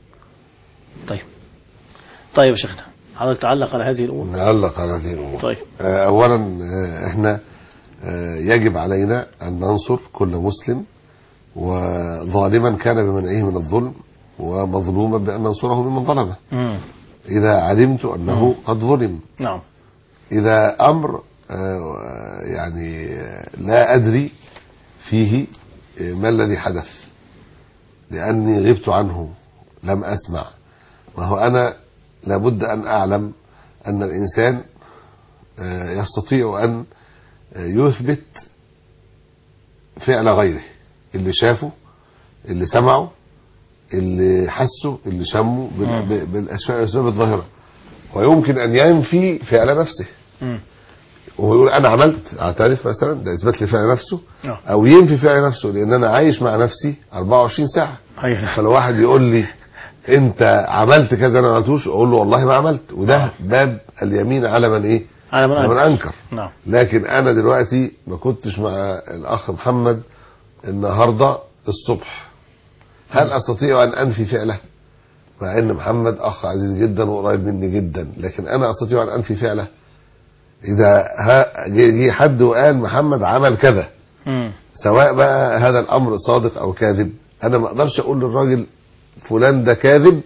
Speaker 2: طيب يا شيخنا حضرتك تعلق على هذه الامور.
Speaker 3: نعلق على هذه الامور.
Speaker 2: طيب.
Speaker 3: اولا احنا يجب علينا أن ننصر كل مسلم، وظالما كان بمنعه من الظلم، ومظلوما بأن ننصره ممن ظلمه إذا علمت أنه قد ظلم.
Speaker 2: نعم.
Speaker 3: إذا أمر يعني لا أدري فيه ما الذي حدث لأني غبت عنه لم أسمع، ما هو أنا لابد أن أعلم أن الإنسان يستطيع أن يثبت فعل غيره، اللي شافه، اللي سمعه، اللي حسه، اللي شمه بالأسباب الظاهرة، ويمكن أن ينفي فعل نفسه وهو يقول أنا عملت، أعترف مثلا، ده إثبات لفعل نفسه، أو ينفي فعل نفسه لأن أنا عايش مع نفسي 24 ساعة. فلو واحد يقول لي أنت عملت كذا أنا ما عملتوش، أقول له والله ما عملت، وده باب اليمين على من إيه؟ على من أنكر. لكن أنا دلوقتي ما كنتش مع الأخ محمد النهاردة الصبح، هل أستطيع أن أنفي فعله؟ مع أن محمد أخ عزيز جدا وقريب مني جدا، لكن أنا أستطيع أن أنفي فعله؟ إذا جه حد وقال محمد عمل كذا، سواء بقى هذا الأمر صادق أو كاذب، أنا ما أقدرش أقول للراجل فلان ده كاذب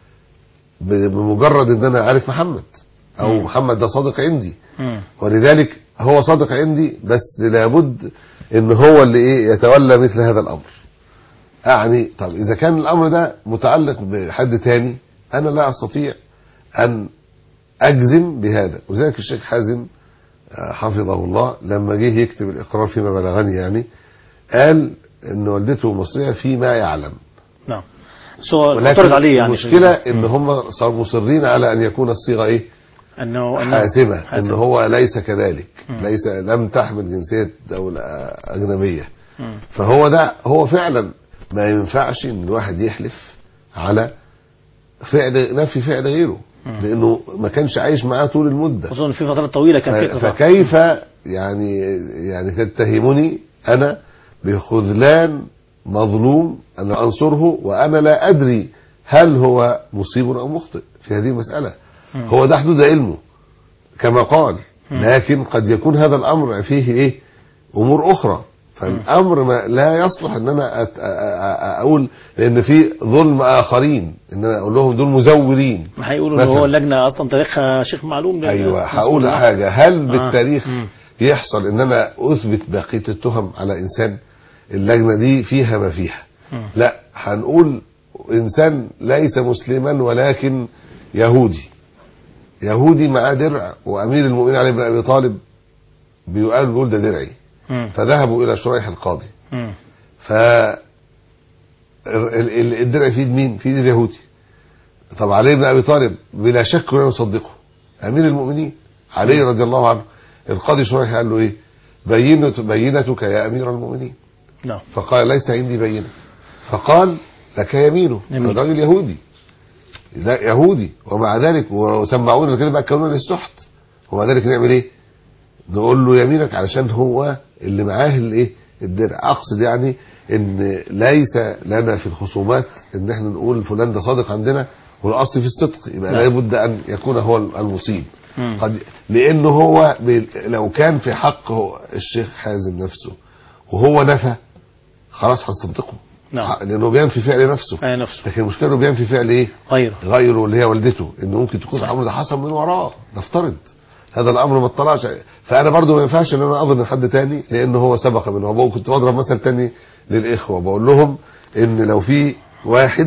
Speaker 3: بمجرد أن أنا عارف محمد، أو محمد ده صادق عندي. ولذلك هو صادق عندي، بس لابد أن هو اللي إيه يتولى مثل هذا الأمر. أعني طب إذا كان الأمر ده متعلق بحد تاني، أنا لا أستطيع أن أجزم بهذا. وذلك الشيخ حازم حفظه الله لما جه يكتب الإقرار فيما بلغني يعني، قال إن والدته مصرية فيما يعلم.
Speaker 2: نعم. ولكن عليه يعني
Speaker 3: المشكلة إن هم صاروا مصرين على أن يكون الصيغة إيه؟ أنه حاسمة، إن هو ليس كذلك، لم تحمل جنسية دولة أجنبية. فهو ده هو فعلا ما ينفعش إن الواحد يحلف على فعل نفي فعل غيره، لأنه ما كانش عايش معاه طول المدة،
Speaker 2: خصوصا في فترات طويلة كان
Speaker 3: فكيف يعني تتهمني أنا بخذلان مظلوم أنا أنصره وأنا لا أدري هل هو مصيب أو مخطئ في هذه المسألة. هو ده حدود علمه كما قال، لكن قد يكون هذا الأمر فيه إيه أمور أخرى، فالأمر ما لا يصلح أن أنا أقول لأن في ظلم آخرين، أن أنا أقول لهم دول مزورين.
Speaker 2: ما هيقولوا إن هو اللجنة أصلا تاريخها شيخ معلوم.
Speaker 3: أيوة، هقول حاجة، هل بالتاريخ يحصل أن أنا أثبت بقية التهم على إنسان؟ اللجنة دي فيها ما فيها. لا، هنقول إنسان ليس مسلما ولكن يهودي معاه درع، وأمير المؤمنين علي بن أبي طالب بيقول ده درعي، فذهبوا إلى شريح القاضي، فالدرع في يد مين؟ في يد اليهودي. طب علي بن أبي طالب بلا شك لا نصدقه، أمير المؤمنين علي رضي الله عنه. القاضي شريح قال له إيه؟ بينتك يا أمير المؤمنين. فقال ليس عندي بينة. فقال لك يمينه. الراجل يهودي، لا يهودي، ومع ذلك وسمعونا كده بقى كونوا للسحت، ومع ذلك نعمل ايه؟ نقول له يمينك علشان هو اللي معاه الايه الدرع. اقصد يعني ان ليس لنا في الخصومات ان احنا نقول فلان ده صادق عندنا والاصل في الصدق، يبقى لابد ان يكون هو المصيب. قد لانه هو لو كان في حقه الشيخ حازم نفسه وهو نفى، خلاص هنصدقه، لانه بينفي فعل نفسه. لكن المشكله انه بينفي فعل ايه؟ غيره اللي هي والدته، انه ممكن تكون الامر ده حصل من وراه، نفترض هذا الامر ما اطلعش. فانا برضو ما ينفعش ان انا اظن حد تاني، لانه هو سبق منه. هو كنت بضرب مثل تاني للاخوه، بقول لهم ان لو في واحد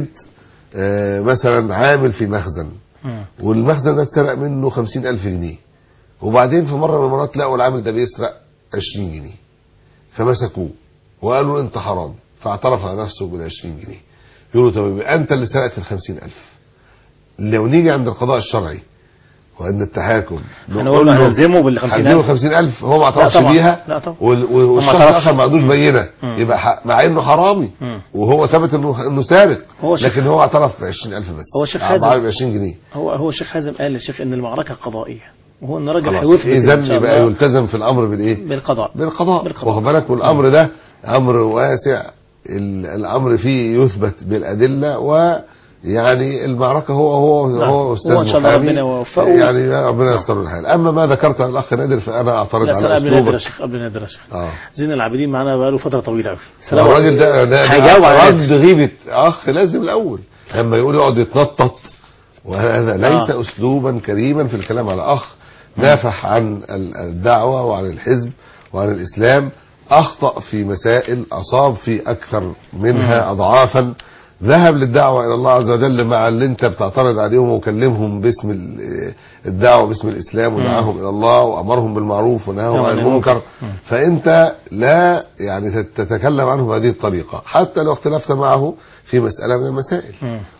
Speaker 3: مثلا عامل في مخزن، والمخزن ده اتسرق منه 50,000 جنيه، وبعدين في مره من المرات لقوا العامل ده بيسرق 20 جنيه، فمسكوه وقالوا انت حرام، فاعترف على نفسه بال 20 جنيه. يقولوا طب انت اللي سرقت ال 50,000. لو نيجي عند القضاء الشرعي وعند التحاكم
Speaker 2: نقول له هنلزمه بال
Speaker 3: 50,000، هو ما اعترفش بيها، والشخص الاخر ما عندوش بينه، يبقى مع انه حرامي وهو ثبت انه سارق، لكن هو اعترف ب 20,000 بس.
Speaker 2: هو الشيخ حازم
Speaker 3: ب 20 جنيه.
Speaker 2: هو الشيخ حازم قال للشيخ ان المعركه قضائيه، وهو ان الراجل هيثبت
Speaker 3: اذا يبقى يلتزم في الامر بالايه؟ بالقضاء. واخد بالك؟ والامر ده امر واسع، الامر فيه يثبت بالادله، ويعني المعركه هو استاذ محامي، يعني ربنا يستر الحال. اما ما ذكرت عن الاخ نادر فانا اعترض على اسلوبك.
Speaker 2: قبل نادر يا شيخ زين العابدين معانا بقاله فتره طويله قوي.
Speaker 3: الراجل ده رد غيبه اخ لازم الاول لما يقول يقعد يتنطط، وهذا ليس اسلوبا كريما في الكلام على اخ نافح عن الدعوه وعن الحزب وعن الاسلام، أخطأ في مسائل، أصاب في أكثر منها أضعافا، ذهب للدعوة إلى الله عز وجل مع اللي انت بتعترض عليهم وكلمهم باسم الدعوة باسم الإسلام ودعاهم إلى الله وأمرهم بالمعروف ونهاهم عن المنكر، فأنت لا يعني تتكلم عنه بهذه الطريقة حتى لو اختلفت معه في مسألة من المسائل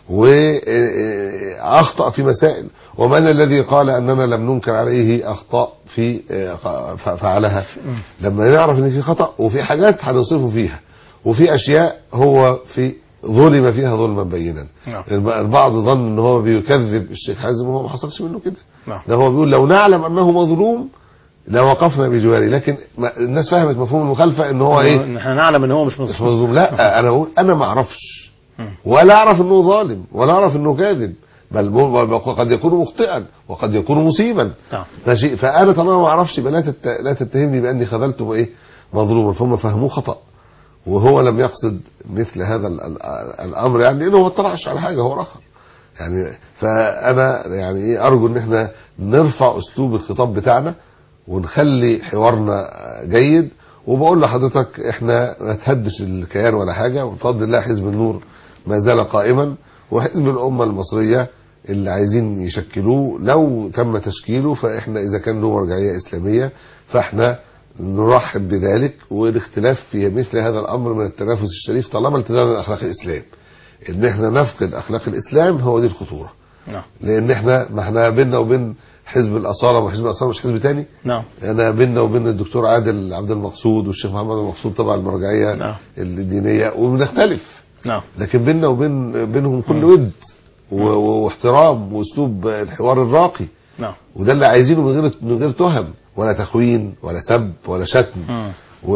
Speaker 3: وأخطأ في مسائل. ومن الذي قال أننا لم ننكر عليه أخطاء في فعلها؟ لما نعرف أن في خطأ وفي حاجات هنوصفه فيها وفي أشياء هو في ظلم فيها ظلما بينا. البعض ظن ان هو بيكذب الشيخ حازم وهو ما حصلش منه كده. ده هو بيقول لو نعلم انه مظلوم لوقفنا بجواره، لكن الناس فهمت مفهوم المخالفه ان هو ايه،
Speaker 2: احنا نعلم ان هو مش
Speaker 3: مظلوم. لا انا بقول انا ما اعرفش ولا اعرف انه ظالم ولا اعرف انه كاذب، بل قد يكون مخطئا وقد يكون مصيبا. فانا طالما ما اعرفش يبقى لا تتهمني باني خذلته ايه مظلوما. فهم فهموه خطأ وهو لم يقصد مثل هذا الامر، يعني لانه ما اطلعش على حاجه، هو رخر يعني. فانا يعني ايه ارجو ان احنا نرفع اسلوب الخطاب بتاعنا ونخلي حوارنا جيد. وبقول لحضرتك احنا ما تهدش الكيان ولا حاجه، وبفضل الله حزب النور ما زال قائما، وحزب الامه المصريه اللي عايزين يشكلوه لو تم تشكيله فاحنا اذا كان له مرجعيه اسلاميه فاحنا نرحب بذلك. والاختلاف في مثل هذا الامر من التنافس الشريف طالما التزام اخلاق الاسلام. ان احنا نفقد اخلاق الاسلام هو دي الخطوره. لان احنا بيننا وبين حزب الاصاله، وحزب الاصاله مش حزب تاني. انا بيننا وبين الدكتور عادل عبد المقصود والشيخ محمد المقصود طبعا المرجعيه الدينيه وبنختلف. لكن بيننا بينهم كل ود واحترام واسلوب الحوار الراقي. وده اللي عايزينه من غير تهم ولا تخوين ولا سب ولا شتم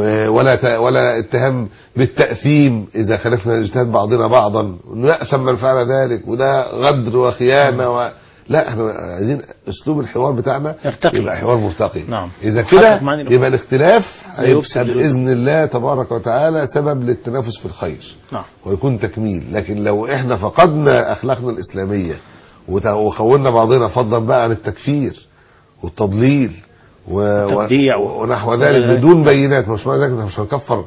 Speaker 3: ولا اتهام بالتأثيم إذا خالفنا اجتهاد بعضنا بعضا نأثم من فعل ذلك وده غدر وخيانة لا، احنا عايزين اسلوب الحوار بتاعنا يبقى حوار مرتقي. إذا كده يبقى الاختلاف هيبقى بإذن الله تبارك وتعالى سبب للتنافس في الخير ويكون تكميل. لكن لو احنا فقدنا أخلاقنا الإسلامية وخولنا بعضنا فضلا بقى عن التكفير والتضليل ونحو ذلك بدون بينات، مش معنى ذلك مش هنكفر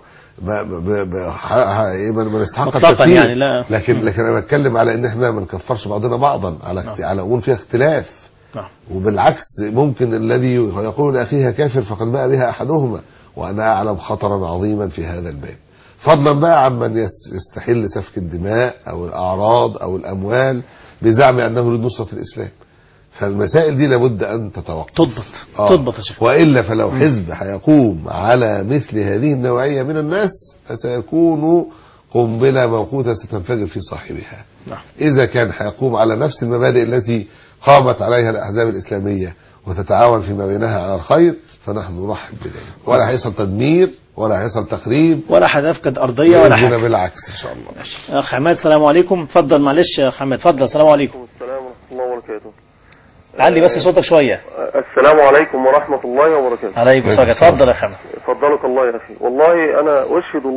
Speaker 3: ما نستحق التكفير يعني. لا. لكن انا بتكلم على ان احنا ما نكفرش بعضنا بعضا على امور فيها اختلاف. وبالعكس ممكن الذي يقول لاخيه كافر فقد باء بها احدهما وانا اعلم خطرا عظيما في هذا الباب، فضلا بقى عمن يستحل سفك الدماء او الاعراض او الاموال بزعم انه يريد نصرة الاسلام. فالمسائل دي لابد ان تتوقف تضبط يا شيخ. والا فلو حزب هيقوم على مثل هذه النوعيه من الناس فسيكون قنبله موقوته ستنفجر في صاحبها. اذا كان هيقوم على نفس المبادئ التي قامت عليها الاحزاب الاسلاميه وتتعاون فيما بينها على الخير فنحن نرحب بذلك، ولا هيحصل تدمير ولا هيحصل تخريب ولا
Speaker 2: هتفقد ارضيه ولا حاجه،
Speaker 3: بالعكس ان شاء الله.
Speaker 2: اخ حماد السلام عليكم. اتفضل. معلش يا حماد اتفضل. السلام عليكم.
Speaker 5: السلام ورحمه الله وبركاته.
Speaker 2: علي بس صوتك شوية.
Speaker 5: السلام عليكم ورحمة الله وبركاته.
Speaker 2: عليكم السلام. اتفضل يا حمد.
Speaker 5: فضلك الله يا أخي. والله أنا أشهد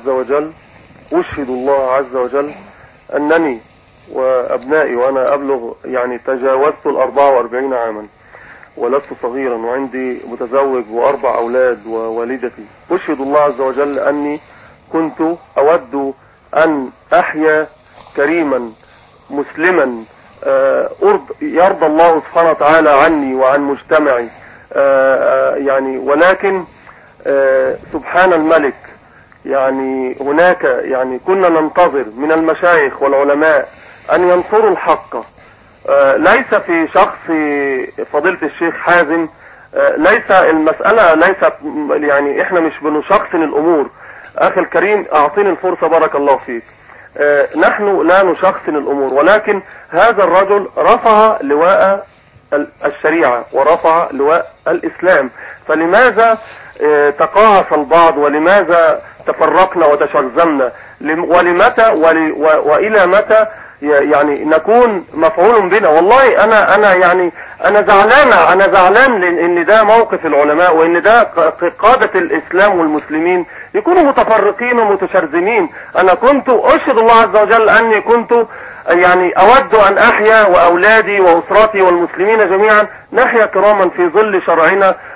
Speaker 5: الله عز وجل أنني وأبنائي وأنا أبلغ يعني تجاوزت 44 عاما ولست صغيرا وعندي متزوج و4 أولاد ووالدتي. أشهد الله عز وجل أني كنت أود أن أحيا كريما مسلما يرضى الله سبحانه وتعالى عني وعن مجتمعي يعني. ولكن سبحان الملك يعني هناك يعني كنا ننتظر من المشايخ والعلماء أن ينصروا الحق، ليس في شخص فضيلة الشيخ حازم. ليس المسألة ليس يعني احنا مش بنشخصن الأمور. أخي الكريم أعطيني الفرصة بارك الله فيك. نحن لا نشخصن الأمور، ولكن هذا الرجل رفع لواء الشريعة ورفع لواء الإسلام، فلماذا تقاعس البعض ولماذا تفرقنا وتشرذمنا؟ ولمتى وإلى متى يعني نكون مفعول بنا؟ والله أنا زعلان لأن ده موقف العلماء وإن ده قادة الإسلام والمسلمين يكونوا متفرقين ومتشرذمين. أنا كنت أشهد الله عز وجل أني كنت يعني أود أن أحيا وأولادي وأسرتي والمسلمين جميعا نحيا كراما في ظل شرعنا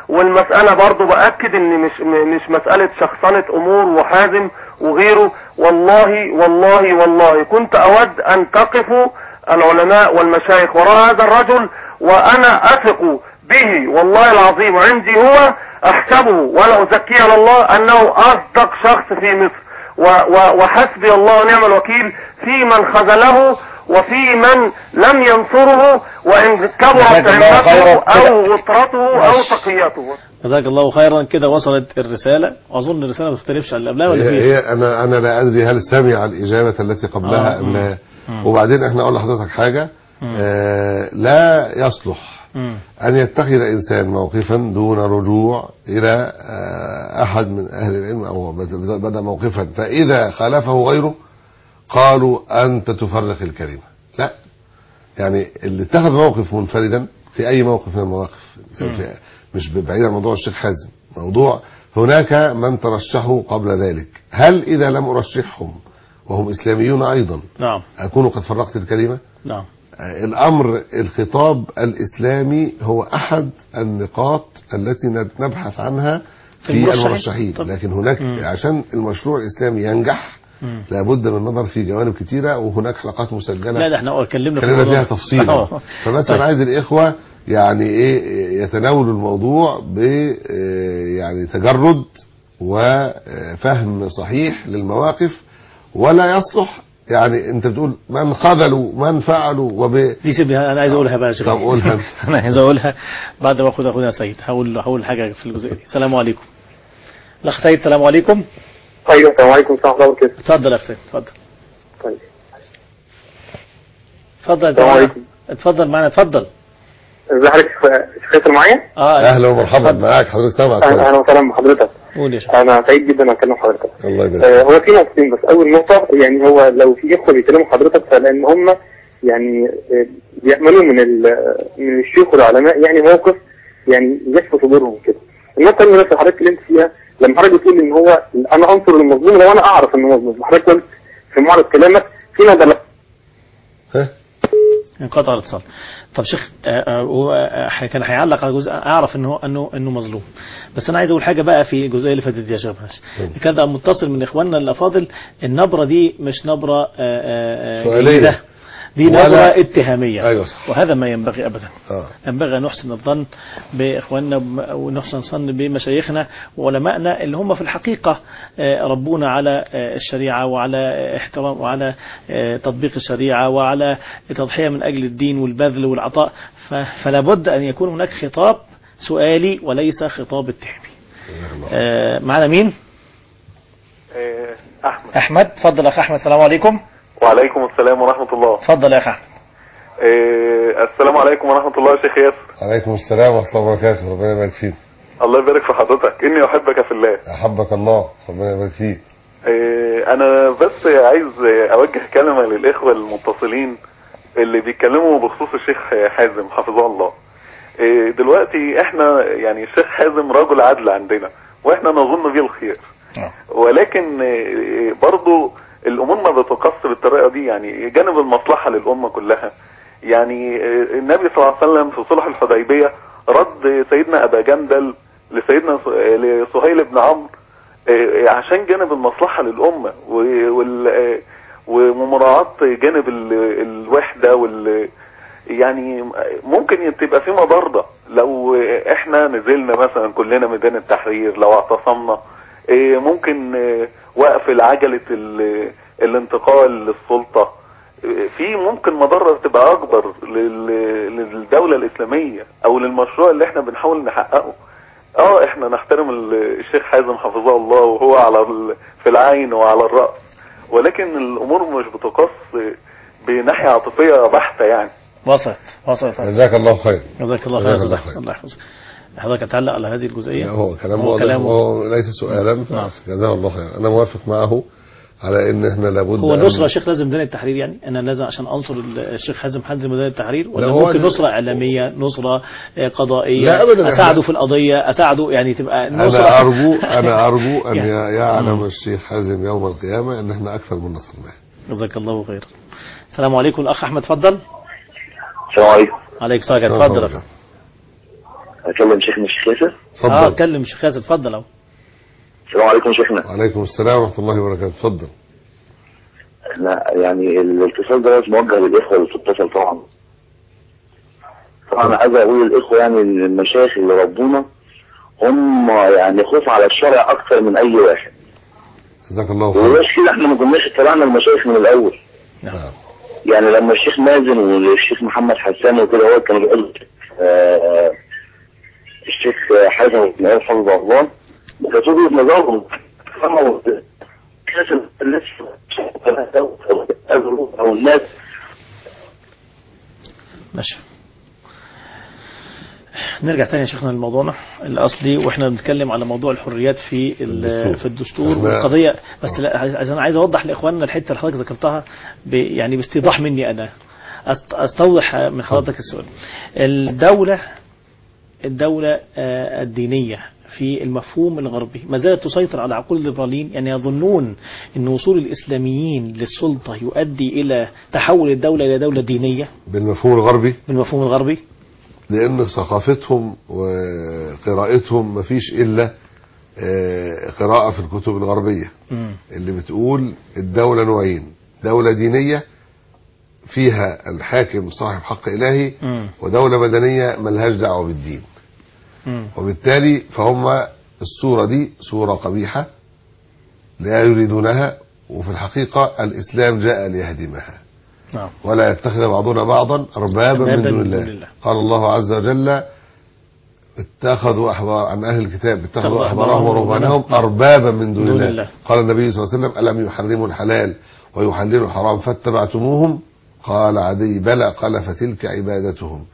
Speaker 5: والمسألة برضو بأكد ان مش مسألة شخصنة امور وحازم وغيره. والله كنت اود ان تقفوا العلماء والمشايخ وراء هذا الرجل، وانا اثق به والله العظيم، عندي هو احسبه ولا ازكي على الله انه اصدق شخص في مصر، وحسبي الله ونعم الوكيل في من خذله وفي من لم ينصره، وإن كبرت همته أو وطرته أو تقيته.
Speaker 2: جزاك الله خيرا. كده وصلت الرسالة، أظن الرسالة ما تختلفش عن اللي قبلها ولا
Speaker 3: هي أنا لا أدري هل سمع الإجابة التي قبلها أم لا. وبعدين احنا أقول لحضرتك حاجة، لا يصلح أن يتخذ إنسان موقفا دون رجوع إلى أحد من أهل العلم، أو بدأ موقفا فإذا خالفه غيره قالوا أنت تفرق الكلمة. لا، يعني اللي اتخذ موقف منفردا في أي موقف من المواقف، مش بعيد عن موضوع الشيخ حازم، موضوع هناك من ترشحوا قبل ذلك، هل إذا لم أرشحهم وهم إسلاميون أيضا
Speaker 2: نعم
Speaker 3: أكون قد فرقت الكلمة؟
Speaker 2: نعم.
Speaker 3: الأمر الخطاب الإسلامي هو أحد النقاط التي نبحث عنها في المرشحين، لكن هناك عشان المشروع الإسلامي ينجح لابد من النظر في جوانب كتيرة، وهناك حلقات مسجلة
Speaker 2: لا ده احنا اتكلمنا
Speaker 3: فيها تفصيل. فبس انا عايز الإخوة يعني ايه يتناولوا الموضوع ب يعني تجرد وفهم صحيح للمواقف، ولا يصلح يعني انت بتقول من خذلوا من فعلوا
Speaker 2: دي سيبني انا عايز اقولها بقى يا شيخ.
Speaker 3: طب قولها.
Speaker 2: انا عايز اقولها بعد ما اخد اخونا سيد. هقول حاجه في الجزئيه دي. السلام عليكم الاخ سيد. السلام عليكم.
Speaker 6: ايوه السلام عليكم ورحمه الله وبركاته.
Speaker 2: اتفضل يا سيد اتفضل.
Speaker 6: طيب
Speaker 2: اتفضل اتفضل معانا اتفضل.
Speaker 6: ازي حضرتك شيخ معايا؟
Speaker 3: اهلا ومرحبا معاك حضرتك. سامعك.
Speaker 6: اهلا وسهلا بحضرتك.
Speaker 2: قول يا شيخ.
Speaker 6: انا سعيد جدا اكلم حضرتك.
Speaker 3: الله يبارك.
Speaker 6: هو في نقطتين بس. اول نقطه يعني هو لو في اخوه بيكلموا حضرتك فلان هم يعني بيعملوا من الشيوخ والعلماء يعني موقف يعني يشفى صدورهم كده. النقطه اللي حضرتك اتكلمت فيها لما حضرتك بتقول ان هو انا انصر المظلوم لو انا اعرف انه مظلوم، حضرتك قلت في معرض كلامك فينا دلالة.
Speaker 2: انقطع الاتصال. طب شيخ كان هيعلق على جزء اعرف انه مظلوم، بس انا عايز اقول حاجه بقى في الجزئيه اللي فاتت دي يا شيخ ماشي. كان متصل من اخواننا الافاضل، النبره دي مش نبره
Speaker 3: سؤاليه،
Speaker 2: دي نبرة اتهامية.
Speaker 3: أيوة صح.
Speaker 2: وهذا ما ينبغي أبدا. ينبغي أن نحسن الظن بإخواننا ونحسن الظن بمشايخنا وعلمائنا اللي هم في الحقيقة ربونا على الشريعة وعلى احترام وعلى تطبيق الشريعة وعلى تضحية من أجل الدين والبذل والعطاء. فلا بد أن يكون هناك خطاب سؤالي وليس خطاب اتهامي. معنا مين؟ أحمد. تفضل أخ أحمد. السلام عليكم.
Speaker 5: وعليكم السلام ورحمة الله.
Speaker 2: تفضل يا أخي أحمد.
Speaker 5: السلام عليكم ورحمة الله يا شيخ ياسر.
Speaker 3: عليكم السلام ورحمة الله وبركاته. ربنا يبارك فيك.
Speaker 5: الله يبارك في حضرتك. إني أحبك في الله.
Speaker 3: أحبك الله. ربنا يبارك فيك.
Speaker 5: أنا بس عايز أوجه كلمة للإخوة المتصلين اللي بيتكلموا بخصوص الشيخ حازم حفظه الله. دلوقتي إحنا يعني الشيخ حازم رجل عدل عندنا وإحنا نظن به الخير، ولكن برضو الامور ما بتقص بالطريقه دي، يعني جانب المصلحه للامه كلها. يعني النبي صلى الله عليه وسلم في صلح الحديبيه رد سيدنا ابا جندل لسيدنا لسهيل بن عمرو عشان جانب المصلحه للامه ومراعاه جانب الوحده يعني ممكن تبقى في مضاربه لو احنا نزلنا مثلا كلنا ميدان التحرير، لو اعتصمنا ممكن وقف العجلة الانتقال للسلطة، في ممكن مضرة تبقى اكبر للدولة الاسلامية او للمشروع اللي احنا بنحاول نحققه. احنا نحترم الشيخ حازم حفظه الله وهو في العين وعلى الرأس، ولكن الامور مش بتقص بناحية عاطفية بحتة يعني.
Speaker 2: وصلت.
Speaker 3: جزاك الله خير.
Speaker 2: جزاك الله خير. الله يحفظك. حضرتك هتعلق على هذه الجزئية؟
Speaker 3: هو كلامه ليس سؤالا، فجزاه الله خير. أنا موافق معه على ان احنا لابد.
Speaker 2: هو النصرة يا شيخ لازم ميدان التحرير؟ يعني انا لازم عشان انصر الشيخ حازم ميدان التحرير، ولا ممكن نصرة اعلامية، نصرة قضائية،
Speaker 3: لا ابدا
Speaker 2: اساعده في القضية، اساعده يعني تبقى نصرة.
Speaker 3: انا ارجو ان يعلم الشيخ حازم يوم القيامة ان احنا اكثر من نصرناه.
Speaker 2: جزاك الله خير. السلام عليكم الاخ احمد. تفضل.
Speaker 6: السلام عليكم.
Speaker 2: عليك السلام. تفضل.
Speaker 7: اكلم شيخنا الشيخ ياسر؟
Speaker 3: اتفضل.
Speaker 2: اتكلم شيخ ياسر، اتفضل اهو.
Speaker 7: السلام عليكم شيخنا.
Speaker 3: وعليكم السلام ورحمة الله وبركاته. اتفضل.
Speaker 7: احنا يعني الاتصال ده موجه للاخوه اللي بتتصل طبعا. طبعا عايز اقول للاخوه يعني ان المشايخ اللي ربونا هم يعني خوف على الشرع اكثر من اي واحد.
Speaker 3: جزاك الله خير.
Speaker 7: وليش كده احنا ما كناش اتبعنا المشايخ من الاول.
Speaker 3: نعم.
Speaker 7: يعني لما الشيخ مازن والشيخ محمد حسان وكده هو كانوا بيقولوا الشيخ حسن بن عيسى حفظه الله كانت وجهة نظرهم او الناس.
Speaker 2: ماشي، نرجع تاني يا شيخنا لموضوعنا الاصلي، واحنا بنتكلم على موضوع الحريات في الدستور والقضيه. بس لا، انا عايز اوضح لاخواننا الحته اللي حضرتك ذكرتها يعني باستيضاح مني انا، استوضح من حضرتك السؤال. الدوله الدينيه في المفهوم الغربي ما زالت تسيطر على عقول الليبراليين، يعني يظنون ان وصول الاسلاميين للسلطه يؤدي الى تحول الدوله الى دوله دينيه
Speaker 3: بالمفهوم الغربي.
Speaker 2: بالمفهوم الغربي،
Speaker 3: لأن ثقافتهم وقراءتهم ما فيش إلا قراءة في الكتب الغربية اللي بتقول الدولة نوعين: دولة دينية فيها الحاكم صاحب حق إلهي، ودولة مدنية ملهاش دعوة بالدين. وبالتالي فهم الصورة دي صورة قبيحة لا يريدونها، وفي الحقيقة الإسلام جاء ليهدمها. ولا يتخذ بعضنا بعضا أربابا من دون الله. قال الله عز وجل: اتخذوا أحبار عن أهل الكتاب اتخذوا أحبارهم ورهبانهم أربابا من دون الله. قال النبي صلى الله عليه وسلم: ألم يحرموا الحلال ويحللوا الحرام فاتبعتموهم؟ قال عدي: بلى. قال: فتلك عبادتهم.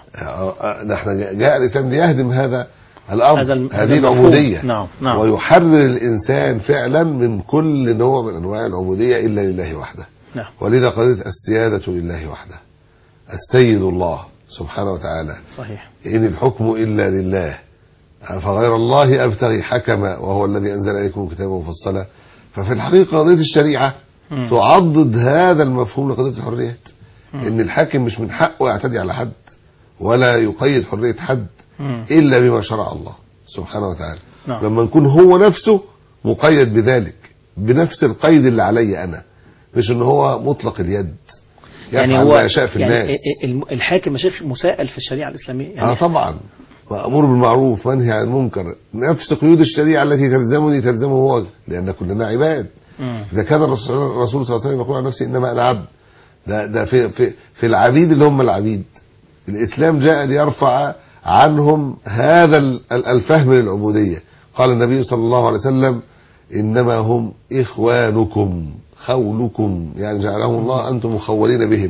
Speaker 3: نحن جاء الإسلام ليهدم هذا الأمر، هذه العبودية. ويحرر الإنسان فعلا من كل نوع من أنواع العبودية إلا لله وحده. ولذا قضية السيادة لله وحده، السيد الله سبحانه وتعالى.
Speaker 2: صحيح.
Speaker 3: إن الحكم إلا لله فغير الله أبتغي حكما وهو الذي أنزل إليكم كتابا مفصلا. ففي الحقيقة قضية الشريعة تعضد هذا المفهوم لقضية الحريات، إن الحاكم مش من حقه يعتدي على حد ولا يقيد حرية حد إلا بما شرع الله سبحانه وتعالى. لما نكون هو نفسه مقيد بذلك بنفس القيد اللي علي أنا، مش ان هو مطلق اليد
Speaker 2: يعني هو
Speaker 3: ما يشاء في
Speaker 2: يعني
Speaker 3: الناس.
Speaker 2: الحاكم يا شيخ مسائل في الشريعه الاسلاميه يعني.
Speaker 3: طبعا مأمور بالمعروف منهي عن المنكر، نفس قيود الشريعه التي تلزمني تلزمه هو، لان كلنا عباد. اذا كان الرسول صلى الله عليه وسلم يقول عن نفسه انما انا عبد، ده في العبيد اللي هم العبيد. الاسلام جاء ليرفع عنهم هذا الفهم للعبوديه. قال النبي صلى الله عليه وسلم: انما هم اخوانكم خولكم، يعني جعلهم الله أنتم مخولين بهم.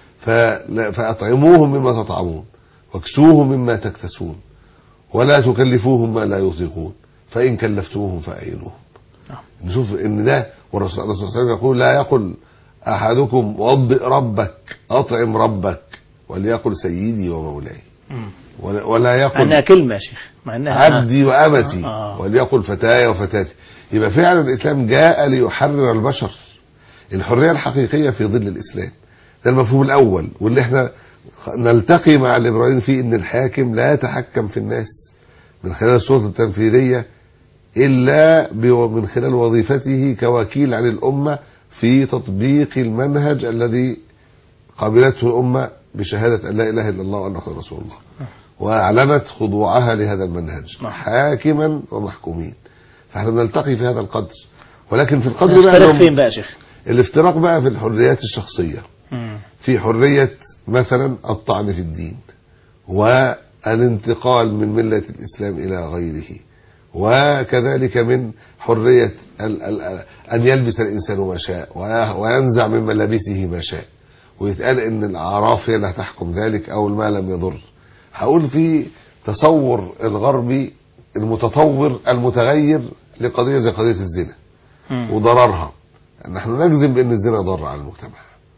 Speaker 3: فأطعموهم مما تطعمون واكسوهم مما تكتسون ولا تكلفوهم ما لا يطيقون فإن كلفتوهم فأعينوهم. نشوف إن ده، والرسول صلى الله عليه وسلم يقول: لا يقل أحدكم وضئ ربك أطعم ربك وليقل سيدي ومولاي، ولا يقل
Speaker 2: أنها كلمة يا شيخ مع أنها
Speaker 3: عبدي وأمتي وليقل فتاي وفتاتي. يبقى فعلا الإسلام جاء ليحرر البشر، الحرية الحقيقية في ظل الإسلام. ده المفهوم الأول، واللي احنا نلتقي مع الليبراليين فيه، ان الحاكم لا يتحكم في الناس من خلال السلطة التنفيذية إلا من خلال وظيفته كوكيل عن الأمة في تطبيق المنهج الذي قبلته الأمة بشهادة أن لا إله إلا الله وأن محمدا رسول الله، وأعلنت خضوعها لهذا المنهج حاكما ومحكومين. فاحنا نلتقي في هذا القدر، ولكن في القدر
Speaker 2: بقى فين بقى يا شيخ؟
Speaker 3: الافتراق بقى في الحريات الشخصية. في حرية مثلا الطعن في الدين والانتقال من ملة الإسلام إلى غيره، وكذلك من حرية أن يلبس الإنسان ما شاء وينزع من ملابسه ما شاء، ويتقال إن الأعراف هي اللي هتحكم ذلك أو ما لم يضر. هقول في تصور الغربي المتطور المتغير لقضية زي قضية الزنا وضررها، نحن نجزم بأن الزنا ضر على المجتمع،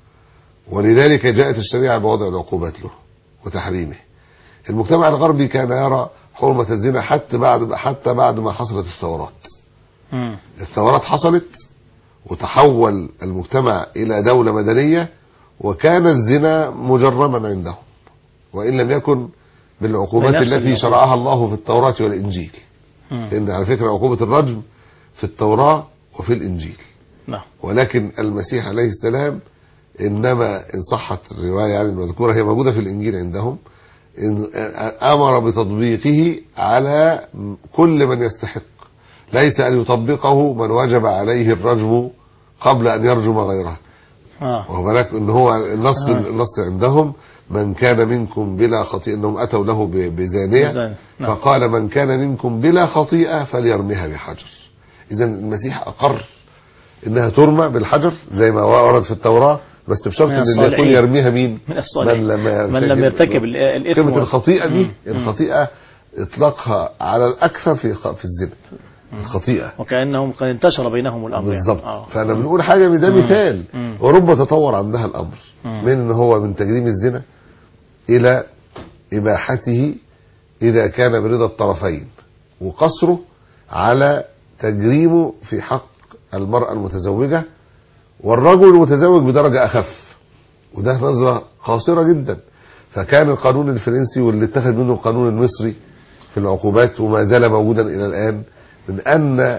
Speaker 3: ولذلك جاءت الشريعة بوضع العقوبات له وتحريمه. المجتمع الغربي كان يرى حرمة الزنا حتى بعد ما حصلت الثورات. الثورات حصلت وتحول المجتمع إلى دولة مدنية، وكان الزنا مجرما عندهم، وإن لم يكن بالعقوبات التي شرعها الله في التوراة والإنجيل. لأن على فكرة عقوبة الرجم في التوراة وفي الإنجيل. ولكن المسيح عليه السلام إنما إن صحت الرواية يعني المذكورة، هي موجودة في الإنجيل عندهم، أمر بتطبيقه على كل من يستحق، ليس أن يطبقه من وجب عليه الرجم قبل أن يرجم غيره. وهو بالك إن هو النص عندهم من كان منكم بلا خطيئة، إنهم أتوا له بزانية فقال من كان منكم بلا خطيئة فليرميها بحجر. إذن المسيح أقر إنها ترمى بالحجر زي ما ورد في التوراة، بس بشرط ان يكون يرميها مين؟
Speaker 2: من الصالحين، من لم يرتكب الاثم.
Speaker 3: كلمة الخطيئة دي الخطيئة اطلاقها على الاكثر في الزنا الخطيئة،
Speaker 2: وكأنهم قد انتشر بينهم الامر
Speaker 3: بالضبط. فانا بنقول حاجة من ده مثال، ورب تطور عندها الامر من ان هو من تجريم الزنا الى اباحته اذا كان برضا الطرفين، وقصره على تجريمه في حق المرأة المتزوجة والرجل المتزوج بدرجة أخف، وده نظرة قاصرة جدا. فكان القانون الفرنسي واللي اتخذ منه القانون المصري في العقوبات وما زال موجودا إلى الآن، من أن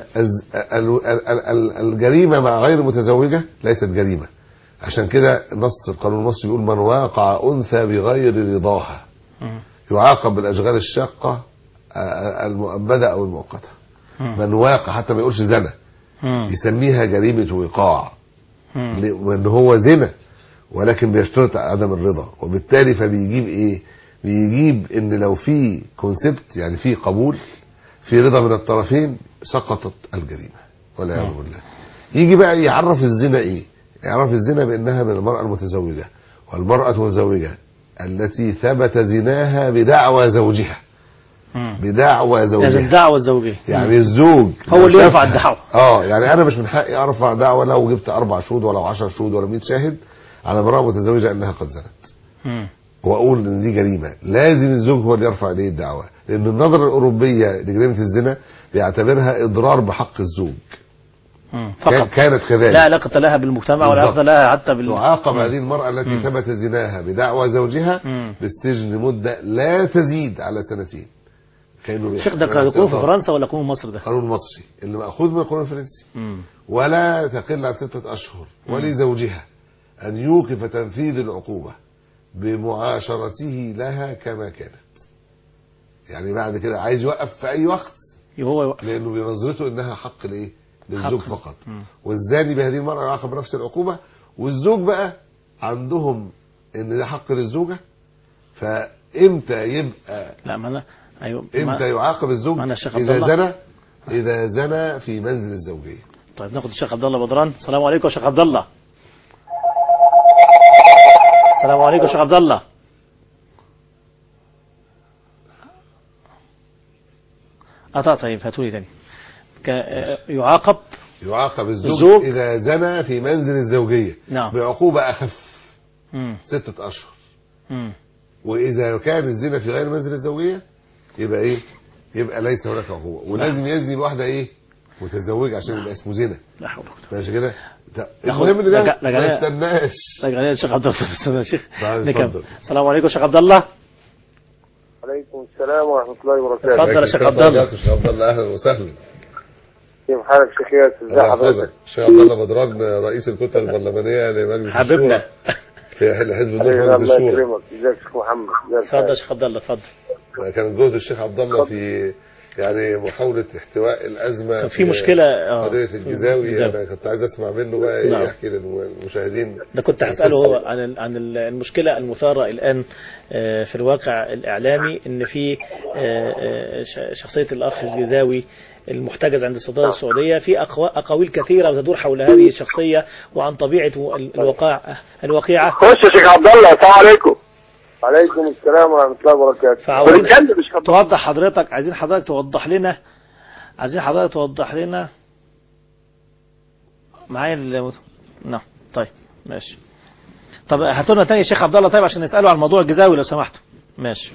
Speaker 3: الجريمة مع غير متزوجة ليست جريمة. عشان كده نص القانون المصري يقول من واقع أنثى بغير رضاها يعاقب بالأشغال الشاقة المؤبدة أو المؤقتة. من واقع، حتى ما يقولش زنا، يسميها جريمة وقاع، وان هو زنا ولكن بيشترط عدم الرضا. وبالتالي فبيجيب ايه؟ بيجيب ان لو في كونسبت يعني في قبول في رضا من الطرفين سقطت الجريمة والعياذ بالله. يجي بقى يعرف الزنا ايه؟ يعرف الزنا بانها من المرأة المتزوجة، والمرأة المتزوجة التي ثبت زناها بدعوى زوجها، بدعوى زوجها،
Speaker 2: لازم دعوة زوجية،
Speaker 3: يعني الزوج
Speaker 2: هو اللي يرفع الدعوة.
Speaker 3: يعني انا مش من حقي ارفع دعوة لو جبت 4 شهود ولا 10 شهود ولا 100 شاهد على امرأة متزوجة انها قد زنت، واقول ان دي جريمة. لازم الزوج هو اللي يرفع اليه الدعوة، لان النظرة الاوروبية لجريمة الزنا بيعتبرها اضرار بحق الزوج فقط، كانت كذلك،
Speaker 2: لا علاقة لها بالمجتمع ولا علاقة لها حتى
Speaker 3: تعاقب هذه المرأة التي ثبت زناها بدعوى زوجها بالسجن مدة لا تزيد على 2 سنين.
Speaker 2: شيخ ده يكون في فرنسا ولا يكون مصر؟ ده
Speaker 3: قانون مصري اللي مأخوذ من القانون الفرنسي. ولا تقل عن 6 أشهر. ولزوجها أن يوقف تنفيذ العقوبة بمعاشرته لها كما كانت. يعني بعد كده عايز يوقف في أي وقت
Speaker 2: هو يوقف،
Speaker 3: لأنه بنظرته إنها حق لإيه؟ للزوج فقط. والزاني بهذه المرأة يعاقب بنفس العقوبة، والزوج بقى عندهم إن ده حق للزوجة. فإمتى يبقى امتى يعاقب الزوج؟ اذا زنى في منزل الزوجيه.
Speaker 2: طيب ناخد الشيخ عبد الله بدران. السلام عليكم يا شيخ عبد الله. السلام عليكم يا شيخ عبد الله. طيب هاتوا لي تاني.
Speaker 3: يعاقب الزوج اذا زنى في منزل الزوجيه بعقوبه اخف 6 اشهر. واذا كان الزنا في غير منزل الزوجيه يبقى ايه؟ يبقى ليس هناك عقوبه. ولازم يزني بواحده ايه؟ متزوجه عشان يبقى اسمه زنا.
Speaker 2: لا حول ولا قوه.
Speaker 3: ماشي كده. المهم ان ده ما استناش.
Speaker 2: رجعنا يا شيخ عبد الله. يا شيخ نكمل. السلام عليكم يا شيخ عبد الله.
Speaker 8: وعليكم السلام ورحمه الله وبركاته.
Speaker 2: اتفضل يا شيخ عبد الله.
Speaker 3: شيخ عبد الله اهلا وسهلا.
Speaker 8: كيف حالك شيخ ياسر؟ ازي حضرتك؟
Speaker 3: الشيخ عبد الله بدران رئيس الكتله البرلمانيه لمجلس
Speaker 2: حبيبنا
Speaker 3: في حزب النور مجلس الشورى.
Speaker 8: الله يكرمك. ازيك يا شيخ محمد؟
Speaker 2: اتفضل يا شيخ عبد الله اتفضل.
Speaker 3: كان جهد الشيخ عبد الله في يعني محاولة احتواء الأزمة.
Speaker 2: كان في مشكلة
Speaker 3: قضية الجزاوي. أنا كنت عايز أسمع منه بقى يحكي للمشاهدين.
Speaker 2: ده كنت هسأله هو عن المشكلة المثارة الآن في الواقع الإعلامي، إن في شخصية الأخ الجزاوي المحتجز عند السلطات السعودية، في أقاويل كثيرة تدور حول هذه الشخصية وعن طبيعة الواقعة.
Speaker 8: خش يا شيخ عبد الله. السلام عليكم. وعليكم السلام ورحمة الله وبركاته.
Speaker 2: توضح حضرتك، عايزين حضرتك توضح لنا معايا نعم. طيب ماشي. طب هاتوا لنا تاني الشيخ عبد الله طيب عشان نسأله عن موضوع الجزاوي لو سمحتوا. ماشي.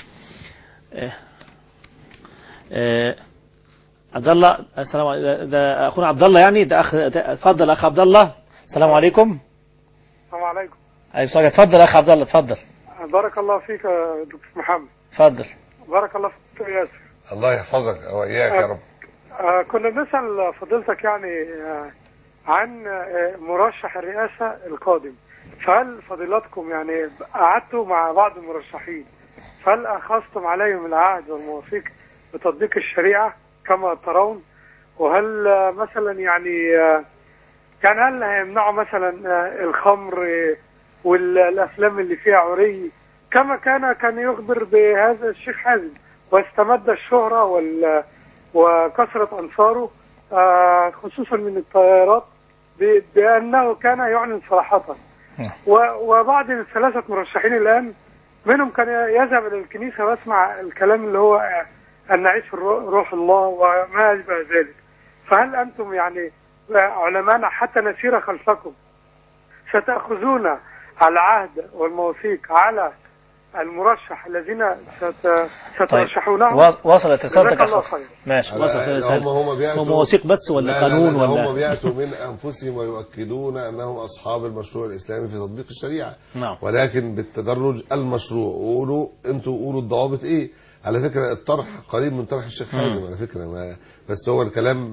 Speaker 2: عبد الله السلام عليكم. ده اخونا عبد الله يعني ده اخ. اتفضل اخ عبد الله. السلام عليكم.
Speaker 9: السلام عليكم.
Speaker 2: ايوه اتفضل اخ عبد الله اتفضل.
Speaker 9: بارك الله فيك يا دكتور محمد.
Speaker 2: اتفضل.
Speaker 9: بارك الله فيك دكتور ياسر.
Speaker 3: الله يحفظك وإياك يا رب.
Speaker 9: كنا بنسأل فضيلتك يعني عن مرشح الرئاسة القادم، فهل فضيلتكم يعني قعدتوا مع بعض المرشحين فهل أخذتم عليهم العهد والمواثيق بتطبيق الشريعة كما ترون؟ وهل مثلا يعني هل هيمنعوا مثلا الخمر والأفلام اللي فيها عري كما كان يخبر بهذا الشيخ حازم، واستمد الشهرة وكثرة أنصاره خصوصا من التيارات بأنه كان يعلن صراحة. وبعض الثلاثة مرشحين الآن منهم كان يذهب إلى الكنيسة ويسمع الكلام اللي هو أن نعيش في روح الله وما أشبه ذلك. فهل أنتم يعني علماء حتى نسير خلفكم ستأخذون العهد والمواثيق على المرشح الذين سترشحونه؟
Speaker 2: وصلت رسالتك يا اخي. ماشي وصلت رسالتك. هم مواثيق بس ولا قانون ولا؟
Speaker 3: هم بيأتوا من انفسهم ويؤكدون انهم اصحاب المشروع الاسلامي في تطبيق الشريعه.
Speaker 2: نعم.
Speaker 3: ولكن بالتدرج المشروع. قولوا انتوا قولوا الضوابط ايه. على فكره الطرح قريب من طرح الشيخ حازم على فكره، بس هو الكلام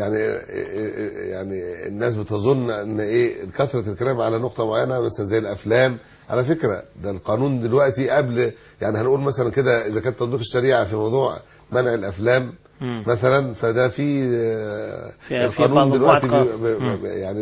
Speaker 3: يعني الناس بتظن ان كثره الكلام على نقطه معينه مثلا زي الافلام. على فكره ده القانون دلوقتي قبل يعني هنقول مثلا كده اذا كان تطبيق الشريعه في موضوع منع الافلام مثلا، فده في القانون دلوقتي يعني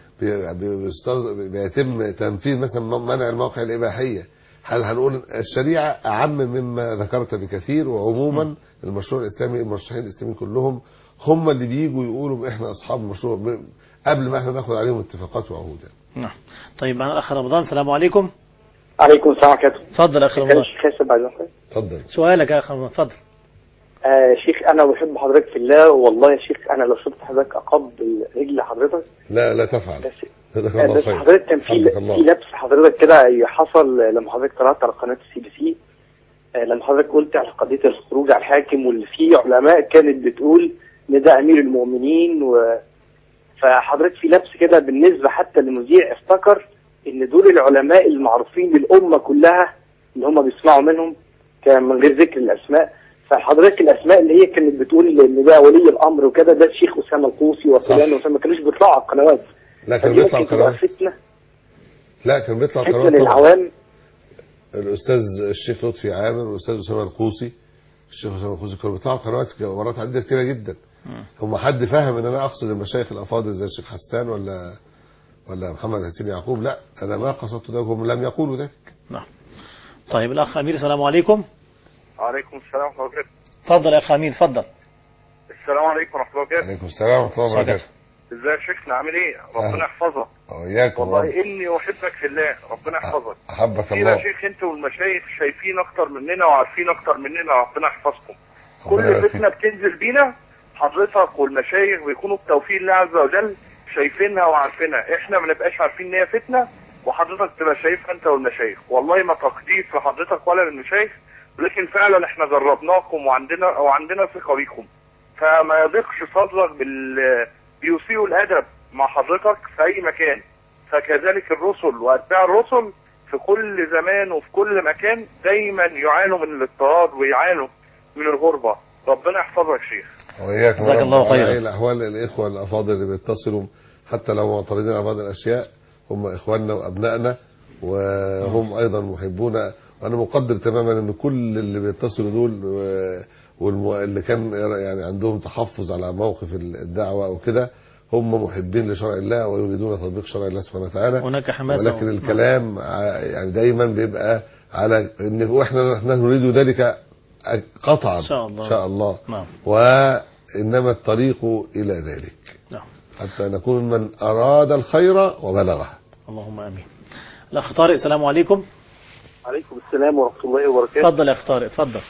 Speaker 3: بيتم تنفيذ مثلا منع المواقع الاباحيه. هل هنقول الشريعه اعم مما ذكرت بكثير؟ وعموما المشروع الاسلامي المرشحين الاسلاميين كلهم هم اللي بييجوا يقولوا احنا اصحاب المشروع قبل ما احنا ناخد عليهم اتفاقات وعهود.
Speaker 2: نعم. طيب معنا الاخ رمضان. السلام عليكم.
Speaker 10: عليكم السلام ورحمه الله.
Speaker 2: اتفضل يا اخ رمضان.
Speaker 3: اتفضل.
Speaker 2: سؤالك يا اخ رمضان اتفضل.
Speaker 10: شيخ انا بحب حضرتك في الله، والله يا شيخ انا لو شفت حضرتك اقبل رجل حضرتك.
Speaker 3: لا تفعل.
Speaker 10: بس حضرتك كان في لبس حضرتك كده حصل لما حضرتك طلعت على قناه CBC، لما حضرتك قلت على قضيه الخروج على الحاكم، واللي فيه علماء كانت بتقول ان ده امير المؤمنين فحضرتك في لبس كده بالنسبه حتى للمذيع افتكر ان دول العلماء المعروفين للامه كلها اللي هم بيسمعوا منهم كان من غير ذكر الاسماء. فحضرتك الاسماء اللي هي كانت بتقول ان ده ولي الامر وكده ده الشيخ اسامه القوسي وفلان وفلان، ما كانوش بيطلعوا على القنوات.
Speaker 3: لا كان بيطلع قنوات.
Speaker 10: لا
Speaker 3: كان بيطلع قنوات
Speaker 10: للعوام.
Speaker 3: الاستاذ الشيخ لطفي عامر والاستاذ اسامه القوسي، الشيخ اسامه القوسي كانوا بيطلعوا قنوات مرات عديده كتيره جدا. هم حد فاهم ان انا اقصد المشايخ الافاضل زي الشيخ حسان ولا محمد حسين يعقوب؟ لا انا ما قصدت ده، هم لم يقولوا ذلك.
Speaker 2: نعم. طيب الاخ امير السلام عليكم.
Speaker 11: وعليكم السلام ورحمه الله وبركاته.
Speaker 2: اتفضل يا اخ امير اتفضل.
Speaker 11: السلام عليكم ورحمه الله وبركاته.
Speaker 3: وعليكم السلام ورحمه الله وبركاته.
Speaker 11: ازيك يا شيخنا عامل ايه؟ ربنا يحفظك.
Speaker 3: وإياكم.
Speaker 11: والله اني احبك في الله، ربنا يحفظك.
Speaker 3: احبك الله.
Speaker 11: يا شيخ انتوا والمشايخ شايفين اكتر مننا وعارفين اكتر مننا، ربنا يحفظكم. كل فتنه بتنزل بينا حضرتك والمشايخ بيكونوا بتوفيق الله عز وجل شايفينها وعارفينها، احنا ما نبقاش عارفين ان هي فتنه وحضرتك تبقى شايفها انت والمشايخ. والله ما تقديس لحضرتك ولا للمشايخ، لكن فعلا احنا جربناكم وعندنا ثقه بيكم، فما يضيقش صدرك بيسيئوا الادب مع حضرتك في اي مكان. فكذلك الرسل واتباع الرسل في كل زمان وفي كل مكان دايما يعانوا من الاضطهاد ويعانوا من الغربه. ربنا يحفظك شيخ.
Speaker 3: وإياكم.
Speaker 2: جزاك الله خيرا.
Speaker 3: الاحوال الاخوه الافاضل اللي بيتصلوا حتى لو معترضين على بعض الاشياء هم اخواننا وابنائنا وهم ايضا محبونا، وانا مقدر تماما ان كل اللي بيتصلوا دول واللي كان يعني عندهم تحفظ على موقف الدعوه او كده هم محبين لشرع الله ويريدون تطبيق شرع الله سبحانه وتعالى.
Speaker 2: هناك حماسه،
Speaker 3: ولكن الكلام يعني دايما بيبقى على ان احنا نريد ذلك قطعا
Speaker 2: ان شاء الله.
Speaker 3: ان شاء الله.
Speaker 2: نعم.
Speaker 3: وانما الطريق الى ذلك.
Speaker 2: نعم.
Speaker 3: حتى نكون من اراد الخير وبلغه.
Speaker 2: اللهم امين. الاخ طارق السلام عليكم.
Speaker 12: عليكم السلام ورحمه الله وبركاته.
Speaker 2: اتفضل يا اخ طارق اتفضل.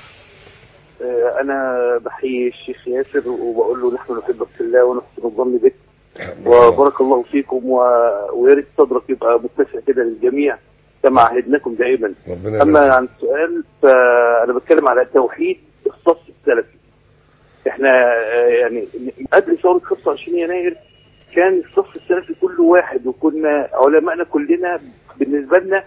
Speaker 12: انا بحيي الشيخ ياسر وبقول له نحن نحبك في الله ونحسن الظن بك وبارك الله فيكم، ويا ريت صدرك يبقى متسع كده للجميع كما عهدناكم دائما. اما عن السؤال فانا بتكلم على توحيد الصف السلفي. احنا يعني قبل ثوره 25 يناير كان الصف السلفي كله واحد، وكنا علمائنا كلنا بالنسبه لنا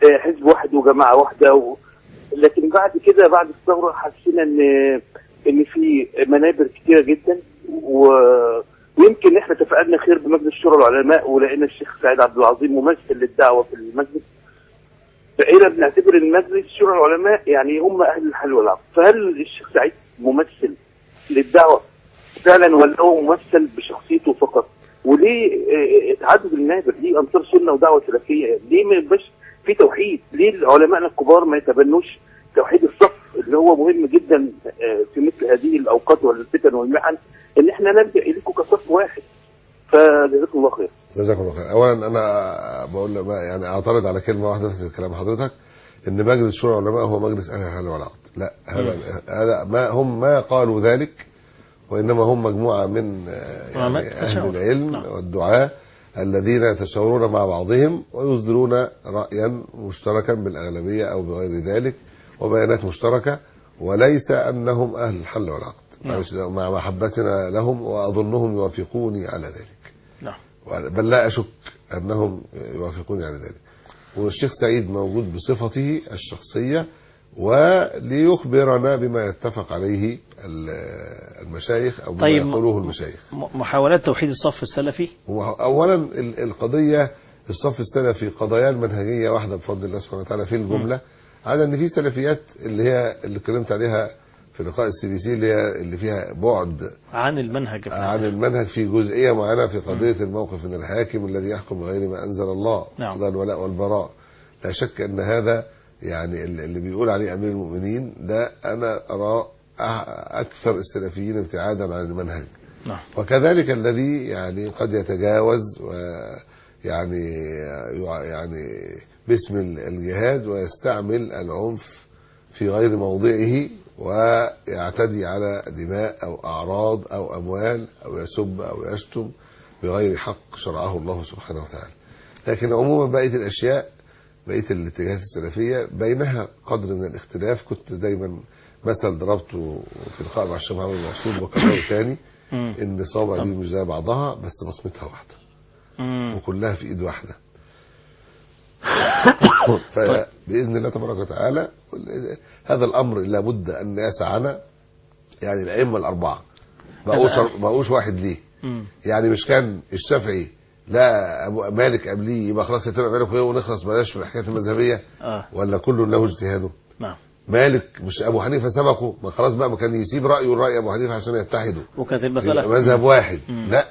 Speaker 12: حزب واحد وجماعه واحده لكن بعد كده بعد الثوره حسينا ان في منابر كتيره جدا ويمكن احنا تفقدنا خير بمجلس شورى العلماء، ولقينا الشيخ سعيد عبد العظيم ممثل للدعوه في المجلس. بقينا بنعتبر المجلس شورى العلماء يعني هم اهل الحل والعقد. فهل الشيخ سعيد ممثل للدعوه فعلا ولا هو ممثل بشخصيته فقط؟ وليه تعدد المنابر؟ ليه انصار سنه ودعوه سلفيه؟ ليه ما يبقاش في توحيد؟ ليه علمائنا الكبار ما يتبنوش توحيد الصف اللي هو مهم جدا في مثل هذه الاوقات والفتن والمحن، ان احنا نلجا اليكم كصف واحد؟ فجزاكم الله خير.
Speaker 3: جزاكم الله خير. اولا انا بقول يعني اعترض على كلمه واحده في كلام حضرتك، ان مجلس شورى العلماء هو مجلس اهل الحل والعقد. لا، هذا ما قالوا ذلك، وانما هم مجموعه من يعني اهل العلم والدعاة الذين يتشاورون مع بعضهم ويصدرون رايا مشتركا بالاغلبيه او بغير ذلك وبيانات مشتركه، وليس انهم اهل الحل والعقد. مع محبتنا لهم واظنهم يوافقوني على ذلك. بل لا اشك انهم يوافقوني على ذلك. والشيخ سعيد موجود بصفته الشخصيه وليخبرنا بما يتفق عليه المشايخ او بما يقولوه المشايخ.
Speaker 2: محاولات توحيد الصف السلفي،
Speaker 3: اولا القضيه الصف السلفي قضايا المنهجيه واحده بفضل الله سبحانه وتعالى في الجمله، عدا ان في سلفيات اللي اتكلمت عليها في لقاء CBC اللي فيها بعد
Speaker 2: عن المنهج
Speaker 3: في جزئيه معينه في قضيه الموقف من الحاكم الذي يحكم بغير ما انزل الله، قضايا الولاء والبراء. لا شك ان هذا يعني اللي بيقول عليه امير المؤمنين ده انا ارى اكثر السلفيين ابتعادا عن المنهج. وكذلك الذي يعني قد يتجاوز يعني باسم الجهاد ويستعمل العنف في غير موضعه ويعتدي على دماء او اعراض او اموال او يسب او يشتم بغير حق شرعه الله سبحانه وتعالى. لكن عموما بقيه الاشياء، بقيه الاتجاهات السلفيه بينها قدر من الاختلاف. كنت دايما مثل ضربته في لقاء مع الشيخ محمد المقصود وكرره ثاني، ان الصوابع دي مش زي بعضها بس بصمتها واحده وكلها في ايد واحده. فباذن الله تبارك وتعالى هذا الامر لابد ان يسعنا. يعني الائمه الاربعه بقوش واحد ليه؟ يعني مش كان الشافعي لا ابو مالك قبليه يبقى خلاص يتبع مالك ونخلص بلاش من الحكايات المذهبيه؟ ولا كل له اجتهاده؟ مالك مش ابو حنيفه سبقه؟ ما خلاص بقى ما كان يسيب رايه ولراي ابو حنيفه عشان يتحدوا
Speaker 2: وكانت المساله
Speaker 3: مذهب واحد. لا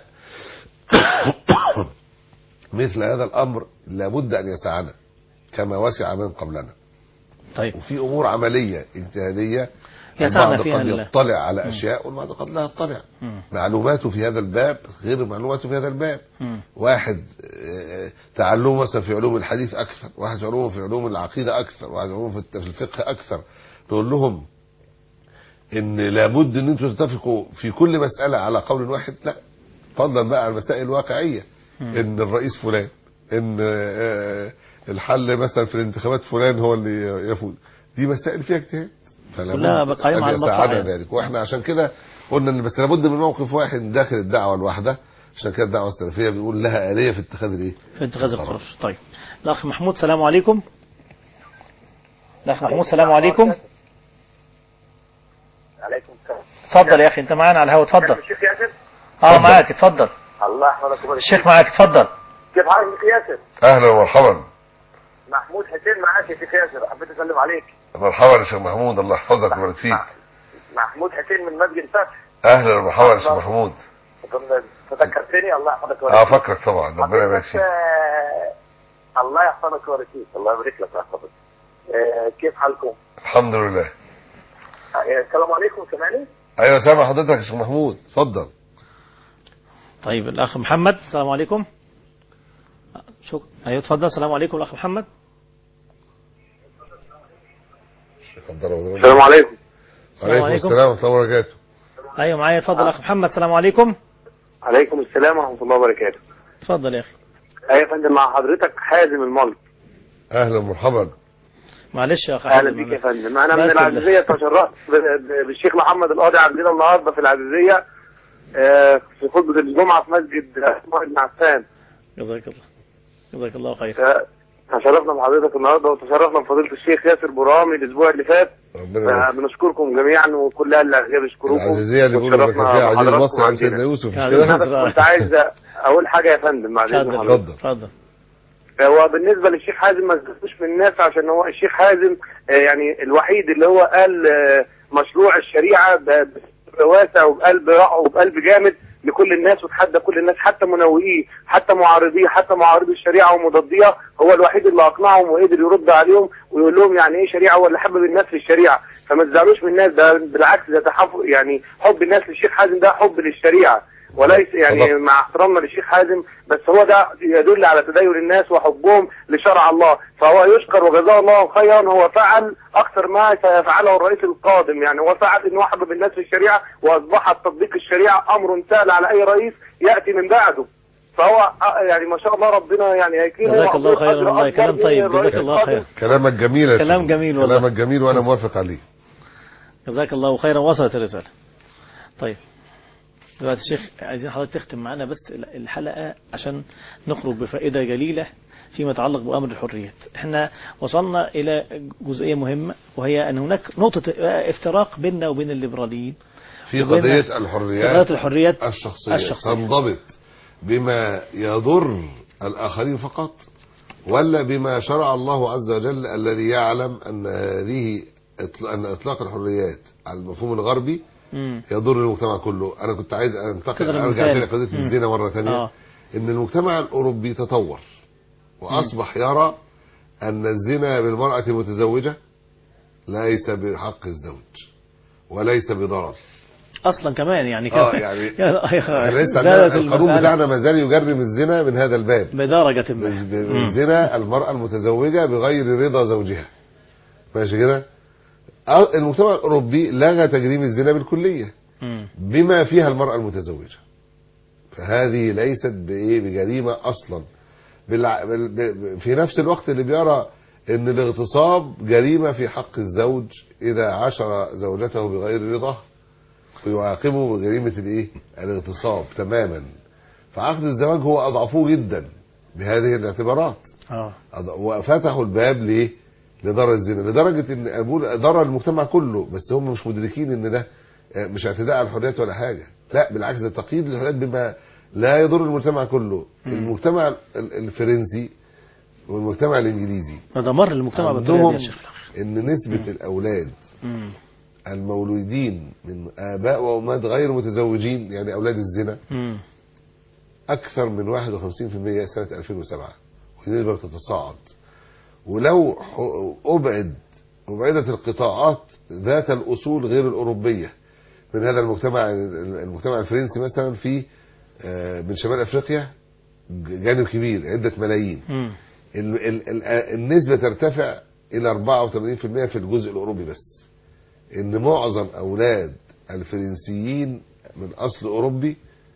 Speaker 3: مثل هذا الامر لابد ان يسعنا كما وسع من قبلنا.
Speaker 2: طيب
Speaker 3: وفي امور عمليه اجتهاديه
Speaker 2: البعض
Speaker 3: قد يطلع على اشياء والبعض قد لا يطلع. معلوماته في هذا الباب غير معلوماته في هذا الباب. واحد تعلمه مثلا في علوم الحديث اكثر، واحد علومه في علوم العقيده اكثر، واحد علومه في الفقه اكثر. نقول لهم ان لابد ان انتم تتفقوا في كل مساله على قول واحد؟ لا، فضلا بقى على المسائل الواقعيه، ان الرئيس فلان، ان الحل مثلا في الانتخابات فلان هو اللي يفوز. دي مسائل فيها اجتهاد
Speaker 2: كلها بقايمه على المصلحه
Speaker 3: ذلك. واحنا عشان كده قلنا ان بس لابد من موقف واحد داخل الدعوه الواحده. عشان كده الدعوه السلفيه بنقول لها آلية في اتخاذ الايه؟
Speaker 2: في اتخاذ القرار. طيب الاخ محمود السلام عليكم. الاخ محمود السلام عليكم.
Speaker 13: عليكم السلام.
Speaker 2: اتفضل يا اخي انت معانا على الهواء. اتفضل.
Speaker 13: الشيخ ياسر.
Speaker 2: معاك اتفضل.
Speaker 13: الله يحفظك ويبارك
Speaker 2: الشيخ معاك اتفضل.
Speaker 13: كيف حالك يا ياسر؟
Speaker 3: اهلا ومرحبا.
Speaker 13: محمود حسين معاك يا شيخ ياسر، حبيت اسلم عليك.
Speaker 3: مرحبا يا شيخ محمود، الله يحفظك ويبارك فيك.
Speaker 13: محمود حسين من مسجد فتح.
Speaker 3: اهلا ومرحبا يا شيخ محمود.
Speaker 13: تذكرتني؟ الله يحفظك ويبارك فيك.
Speaker 3: افكرك طبعا، ربنا يبارك فيك.
Speaker 13: الله يحفظك ويبارك فيك، الله يبارك لك ويحفظك. كيف حالكم؟
Speaker 3: الحمد لله.
Speaker 13: السلام عليكم. سامعني؟
Speaker 3: ايوه سامع حضرتك يا شيخ محمود، اتفضل.
Speaker 2: طيب الاخ محمد السلام عليكم. شكرا. ايوه اتفضل. السلام عليكم الاخ محمد.
Speaker 3: السلام عليكم. وعليكم السلام ورحمه الله وبركاته.
Speaker 2: ايوه معايا اتفضل اخ محمد. السلام عليكم.
Speaker 13: عليكم السلام ورحمه الله وبركاته.
Speaker 2: اتفضل يا اخي.
Speaker 13: ايوه يا فندم، مع حضرتك حازم الملك.
Speaker 3: اهلا ومرحبا.
Speaker 2: معلش يا اخي.
Speaker 13: اهلا بيك يا فندم. انا من العزيزيه تشرفت بالشيخ محمد القاضي عندنا النهارده في العزيزيه في خطبه الجمعه في مسجد عثمان بن عفان.
Speaker 2: جزاك الله. جزاك الله خير.
Speaker 13: تشرفنا بحضرتك النهارده وتشرفنا بفضيله الشيخ ياسر برامي الاسبوع اللي فات. بنشكركم جميعا وكل اهل العزيز بيشكروكم.
Speaker 3: العزيزيه اللي بيقولوا فيها عزيز مصر عن سيدنا يوسف مش كده؟
Speaker 13: كنت عايز اقول حاجه يا فندم بعد اذن حضرتك.
Speaker 2: اتفضل.
Speaker 13: هو بالنسبه للشيخ حازم ما تزعلوش من الناس، عشان هو الشيخ حازم يعني الوحيد اللي هو قال مشروع الشريعه بواسع وبقلب وبقلب جامد لكل الناس، وتحدى كل الناس حتى منوئيه حتى معارضيه حتى معارضي الشريعه ومضاديه. هو الوحيد اللي اقنعهم وقدر يرد عليهم ويقول لهم يعني ايه شريعه، هو اللي حبب الناس في الشريعه. فما تزعلوش من الناس، ده بالعكس ده يعني حب الناس للشيخ حازم ده حب للشريعه وليس يعني مع احترامنا للشيخ حازم، بس هو ده يدل على تدين الناس وحبهم لشرع الله. فهو يشكر وجزاه الله خيرا، هو فعل اكثر ما سيفعله الرئيس القادم. يعني هو فعل انه حبب الناس في الشريعه، واصبح تطبيق الشريعه امر سهل على اي رئيس ياتي من بعده. فهو يعني ما شاء الله ربنا يعني هيكرمه.
Speaker 2: جزاك الله خيرا والله، كلام طيب، جزاك الله خير.
Speaker 3: كلامك جميل،
Speaker 2: كلام جميل والله،
Speaker 3: كلامك جميل وانا موافق عليه.
Speaker 2: جزاك الله خيرا، وصلت الرساله. طيب دلوقتي الشيخ عايزين حضرتك تختم معنا بس الحلقة عشان نخرج بفائدة جليلة فيما يتعلق بأمر الحريات. احنا وصلنا إلى جزئية مهمة، وهي أن هناك نقطة افتراق بيننا وبين الليبراليين
Speaker 3: في قضية الحريات الشخصية تنضبط بما يضر الآخرين فقط، ولا بما شرع الله عز وجل الذي يعلم أن إطلاق الحريات على المفهوم الغربي يضر المجتمع كله. انا كنت عايز ارجع تاني قضيه الزنا مره ثانيه. ان المجتمع الاوروبي تطور واصبح يرى ان الزنا بالمراه المتزوجه ليس بحق الزوج وليس بضرر اصلا
Speaker 2: كمان يعني
Speaker 3: لسه القانون بتاعنا ما زال يجرم الزنا من هذا الباب
Speaker 2: بدرجه ما.
Speaker 3: الزنا المراه المتزوجه بغير رضا زوجها، ماشي كده. المجتمع الأوروبي لغى تجريم الزنا بالكلية بما فيها المرأة المتزوجة، فهذه ليست بجريمة أصلا. في نفس الوقت اللي بيرى أن الاغتصاب جريمة في حق الزوج إذا عاشر زوجته بغير رضاه، ويعاقبه بجريمة الاغتصاب تماما. فعقد الزواج هو أضعفوه جدا بهذه الاعتبارات، وفتحوا الباب ليه؟ لضرر الزنا، لدرجة ان ضرر المجتمع كله. بس هم مش مدركين ان ده مش اعتداء على الحريات ولا حاجة، لا بالعكس، ده تقييد للحريات بما لا يضر المجتمع كله. المجتمع الفرنسي والمجتمع الانجليزي
Speaker 2: دمر المجتمع
Speaker 3: عندهم ان نسبة الاولاد المولودين من اباء وامهات غير متزوجين، يعني اولاد الزنا، اكثر من 51% سنة 2007، والنسبة بتتصاعد. ولو أبعدت القطاعات ذات الأصول غير الأوروبية من هذا المجتمع الفرنسي مثلا، في من شمال أفريقيا جانب كبير عدة ملايين، النسبة ترتفع إلى 84% في الجزء الأوروبي بس. إن معظم أولاد الفرنسيين من أصل أوروبي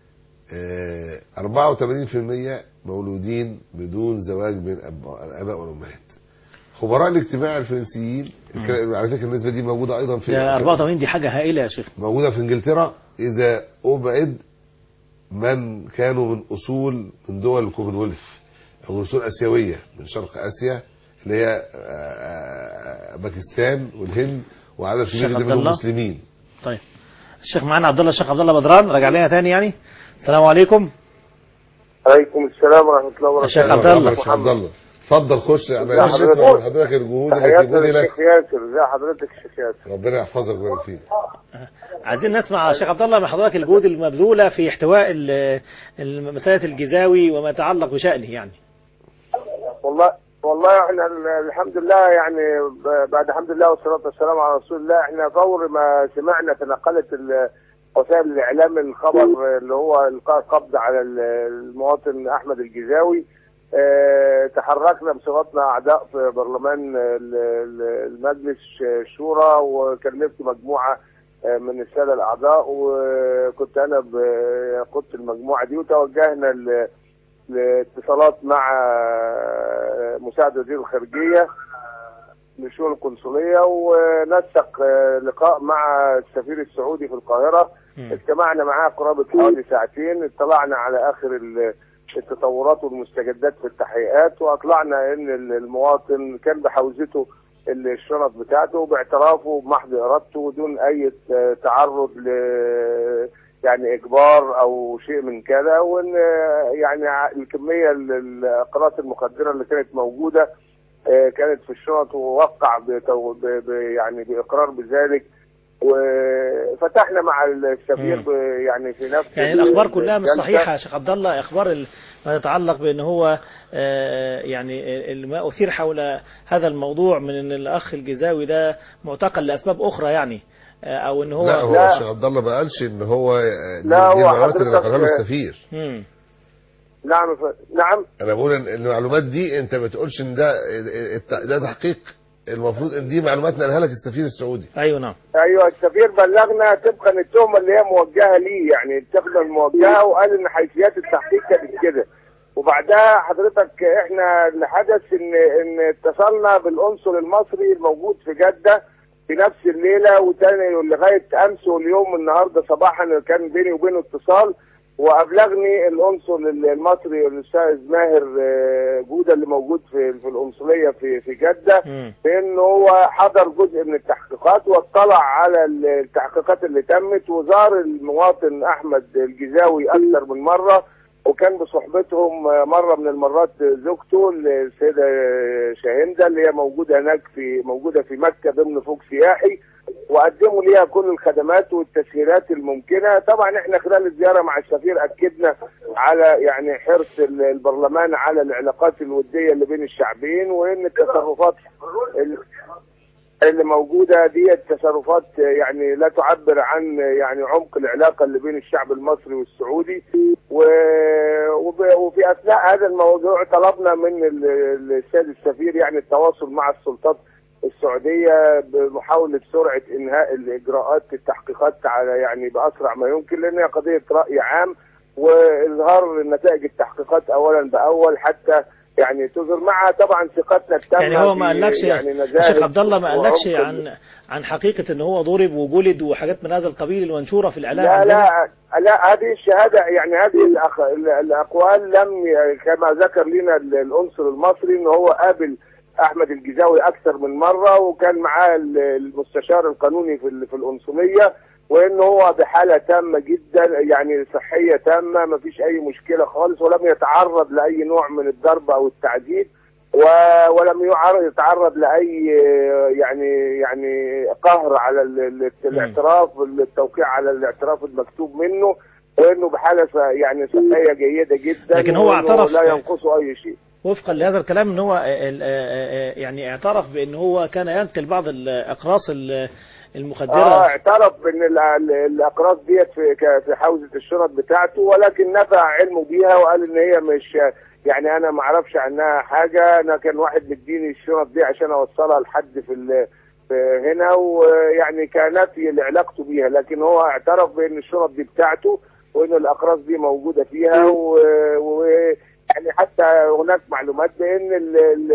Speaker 3: 84% مولودين بدون زواج بين الآباء والأمهات. خبراء الاجتماع الفرنسيين على فكرة النسبة دي موجودة أيضا في
Speaker 2: 84، دي حاجة هائلة يا شيخ،
Speaker 3: موجودة في إنجلترا. إذا أبعد من كانوا من أصول من دول الكومنولث أو أصول آسيوية من شرق آسيا، اللي هي باكستان والهند، وعدد كبير منهم مسلمين.
Speaker 2: طيب الشيخ معانا الشيخ عبد الله بدران رجع لنا تاني يعني. السلام عليكم.
Speaker 8: عليكم السلام ورحمة الله وبركاته.
Speaker 2: الشيخ عبد الله
Speaker 3: اتفضل خش. انا مش اسمع من حضرتك الجهود اللي بتجيبوني لك.
Speaker 8: الشيخ ياسر، ازي حضرتك الشيخ ياسر؟
Speaker 3: ربنا يحفظك ويبارك فيك.
Speaker 2: عايزين نسمع يا شيخ عبد الله من حضرتك الجهود المبذوله في احتواء مسألة الجزاوي وما يتعلق بشأنه يعني.
Speaker 8: والله احنا الحمد لله يعني بعد الحمد لله والصلاة والسلام على رسول الله، احنا فور ما سمعنا تنقلت وسائل الاعلام الخبر اللي هو القاء القبض على المواطن احمد الجزاوي، تحركنا بصفتنا اعداء في برلمان المجلس الشورى، وكلمت مجموعه من الساده الاعضاء، وكنت انا قدت المجموعه دي، وتوجهنا لاتصالات مع مساعد وزير الخارجيه للشؤون القنصليه، ونسق لقاء مع السفير السعودي في القاهره. اجتمعنا معاه قرابه حوالي ساعتين، اطلعنا على اخر التطورات والمستجدات في التحقيقات، واطلعنا ان المواطن كان بحوزته الشنط بتاعته باعترافه بمحض ارادته بدون اي تعرض ل يعني اجبار او شيء من كذا، وان يعني الكميه الاقراص المخدره اللي كانت موجوده كانت في الشنط، ووقع يعني باقرار بذلك. وفتحنا مع السفير يعني في نفس
Speaker 2: يعني الاخبار كلها مش صحيحه يا شيخ عبد الله، اخبار ما يتعلق بان هو يعني ما اثير حول هذا الموضوع من ان الاخ الجزاوي ده معتقل لاسباب اخرى يعني، او ان هو
Speaker 3: لا هو الشيخ عبد الله ما قالش ان هو دي المعلومات اللي نقلها له السفير.
Speaker 8: نعم
Speaker 3: انا بقول ان المعلومات دي انت ما تقولش ان ده تحقيق، المفروض ان دي معلومات نقلها لك السفير السعودي.
Speaker 2: ايوه نعم.
Speaker 8: ايوه السفير بلغنا طبقا التهمه اللي هي موجهه ليه، يعني التهمه الموجهه، وقال ان حيثيات التحقيق كانت كده. وبعدها حضرتك احنا اللي حدث ان اتصلنا بالقنصل المصري الموجود في جده في نفس الليله، وتاني لغايه امس واليوم النهارده صباحا كان بيني وبينه اتصال، وابلغني القنصل المصري الاستاذ ماهر جوده اللي موجود في القنصليه في جده بانه هو حضر جزء من التحقيقات واطلع على التحقيقات اللي تمت، وزار المواطن احمد الجزاوي اكثر من مره، وكان بصحبتهم مره من المرات زوجته السيده شاهنده اللي هي موجوده في مكه ضمن فوق سياحي، وقدموا ليها كل الخدمات والتسهيلات الممكنه. طبعا احنا خلال الزياره مع السفير اكدنا على يعني حرص البرلمان على العلاقات الوديه اللي بين الشعبين، وان التصرفات اللي موجوده دي تصرفات يعني لا تعبر عن يعني عمق العلاقه اللي بين الشعب المصري والسعودي. وفي اثناء هذا الموضوع طلبنا من السيد السفير يعني التواصل مع السلطات السعوديه بمحاوله سرعه انهاء الاجراءات التحقيقات على يعني باسرع ما يمكن، لانها قضيه راي عام، واظهار نتائج التحقيقات اولا باول حتى يعني تظهر مع طبعا ثقتنا التامه.
Speaker 2: يعني هو ما قالكش
Speaker 8: يعني
Speaker 2: الشيخ عبد الله ما قالكش عن حقيقه ان هو ضرب وجلد وحاجات من هذا القبيل المنشوره في الاعلام؟
Speaker 8: لا هذه الشهاده يعني هذه الاقوال لم كما ذكر لنا القنصل المصري ان هو قابل احمد الجزاوي اكثر من مره، وكان معاه المستشار القانوني في القنصليه، وان هو بحاله تامه جدا يعني صحيه تامه ما فيش اي مشكله خالص، ولم يتعرض لاي نوع من الضرب او التعذيب، ولم يتعرض لاي يعني قهر على الاعتراف، التوقيع على الاعتراف المكتوب منه، وانه بحاله يعني صحيه جيده جدا،
Speaker 2: لكن هو اعترف
Speaker 8: لا ينقصه اي شيء.
Speaker 2: وفقا لهذا الكلام ان هو يعني اعترف بان هو كان ينقل بعض الاقراص المخدره.
Speaker 8: اعترف بان الاقراص ديت في حوزه الشنط بتاعته، ولكن نفى علمه بيها وقال ان هي مش يعني انا ما اعرفش عنها حاجه، انا كان واحد مديني الشنط دي عشان اوصلها لحد في هنا، ويعني كنفي لعلاقته بيها، لكن هو اعترف بان الشنط دي بتاعته وان الاقراص دي موجوده فيها، يعني حتى هناك معلومات بان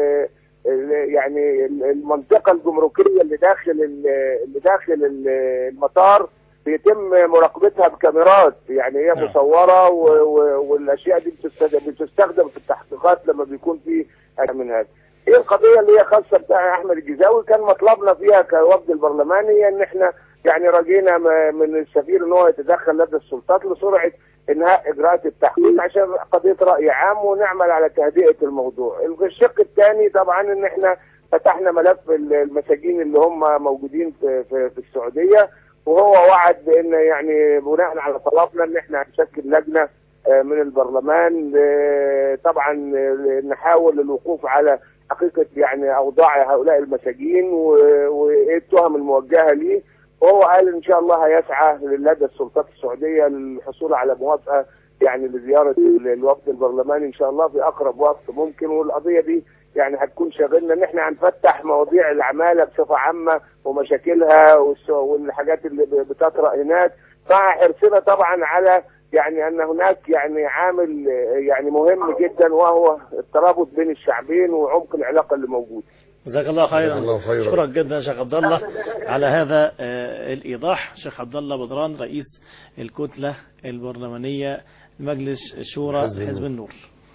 Speaker 8: يعني المنطقه الجمركيه اللي داخل المطار بيتم مراقبتها بكاميرات، يعني هي مصوره، والاشياء دي بتستخدم في التحقيقات لما بيكون في من هذا. ايه القضيه اللي هي خاصه بتاع احمد الجزاوي؟ كان مطلبنا فيها كوفد البرلماني ان احنا يعني رجينا من السفير ان هو يتدخل لدى السلطات لسرعه انهاء اجراءات التحقيق عشان قضيه راي عام، ونعمل على تهدئه الموضوع. الشق الثاني طبعا ان احنا فتحنا ملف المساجين اللي هم موجودين في السعوديه، وهو وعد بان يعني بناء على طلبنا ان احنا هنشكل لجنه من البرلمان طبعا نحاول الوقوف على حقيقه يعني اوضاع هؤلاء المساجين وايه التهم الموجهه ليه، وهو قال ان شاء الله هيسعى لدى السلطات السعوديه للحصول على موافقه يعني لزياره الوفد البرلماني ان شاء الله في اقرب وقت ممكن. والقضيه دي يعني هتكون شاغلنا ان احنا هنفتح مواضيع العماله بصفه عامه ومشاكلها والحاجات اللي بتطرأ هناك، مع حرصنا طبعا على يعني ان هناك يعني عامل يعني مهم جدا وهو الترابط بين الشعبين وعمق العلاقه اللي موجوده.
Speaker 2: جزاك الله خيرا. اشكرك جدا شيخ عبد الله على هذا الايضاح. شيخ عبد الله بدران رئيس الكتله البرلمانيه لمجلس شورى حزب النور.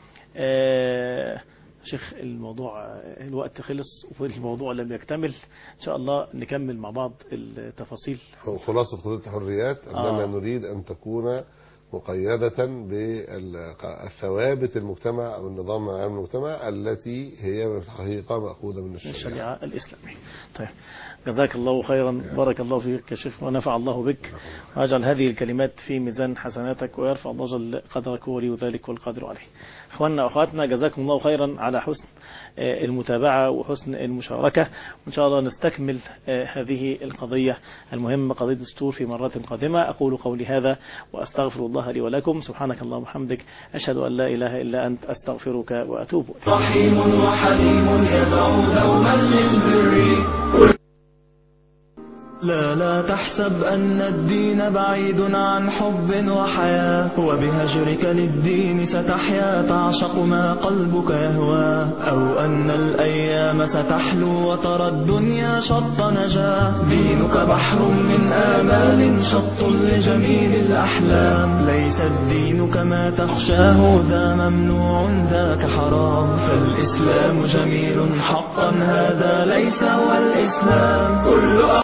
Speaker 2: شيخ الموضوع الوقت خلص والموضوع لم يكتمل، إن شاء الله نكمل مع بعض التفاصيل.
Speaker 3: خلاصة قضية الحريات أننا نريد أن تكون مقيدة بالثوابت المجتمع أو النظام العام المجتمع التي هي في الحقيقة مأخوذة من
Speaker 2: الشريعة الإسلامية. طيب، جزاك الله خيرا، بارك الله فيك يا شيخ ونفع الله بك، واجعل هذه الكلمات في ميزان حسناتك ويرفع الله جل قدرك ولي ذلك والقادر عليه. اخواننا واخواتنا، جزاكم الله خيرا على حسن المتابعة وحسن المشاركة، وإن شاء الله نستكمل هذه القضية المهمة، قضية الدستور، في مرات قادمة. أقول قولي هذا وأستغفر الله لي ولكم. سبحانك اللهم وبحمدك، أشهد أن لا إله إلا أنت، أستغفرك وأتوب إليك.
Speaker 1: رحيم وحليم يدعو دوما للبر. لا تحسب أن الدين بعيد عن حب وحياة، وبهجرك للدين ستحيا تعشق ما قلبك يهوى، أو أن الأيام ستحلو وترى الدنيا شط نجاة. دينك بحر من آمال شط لجميل الأحلام، ليس الدين كما تخشاه، ذا ممنوع ذاك حرام. فالإسلام جميل حقا، هذا ليس هو الإسلام. كل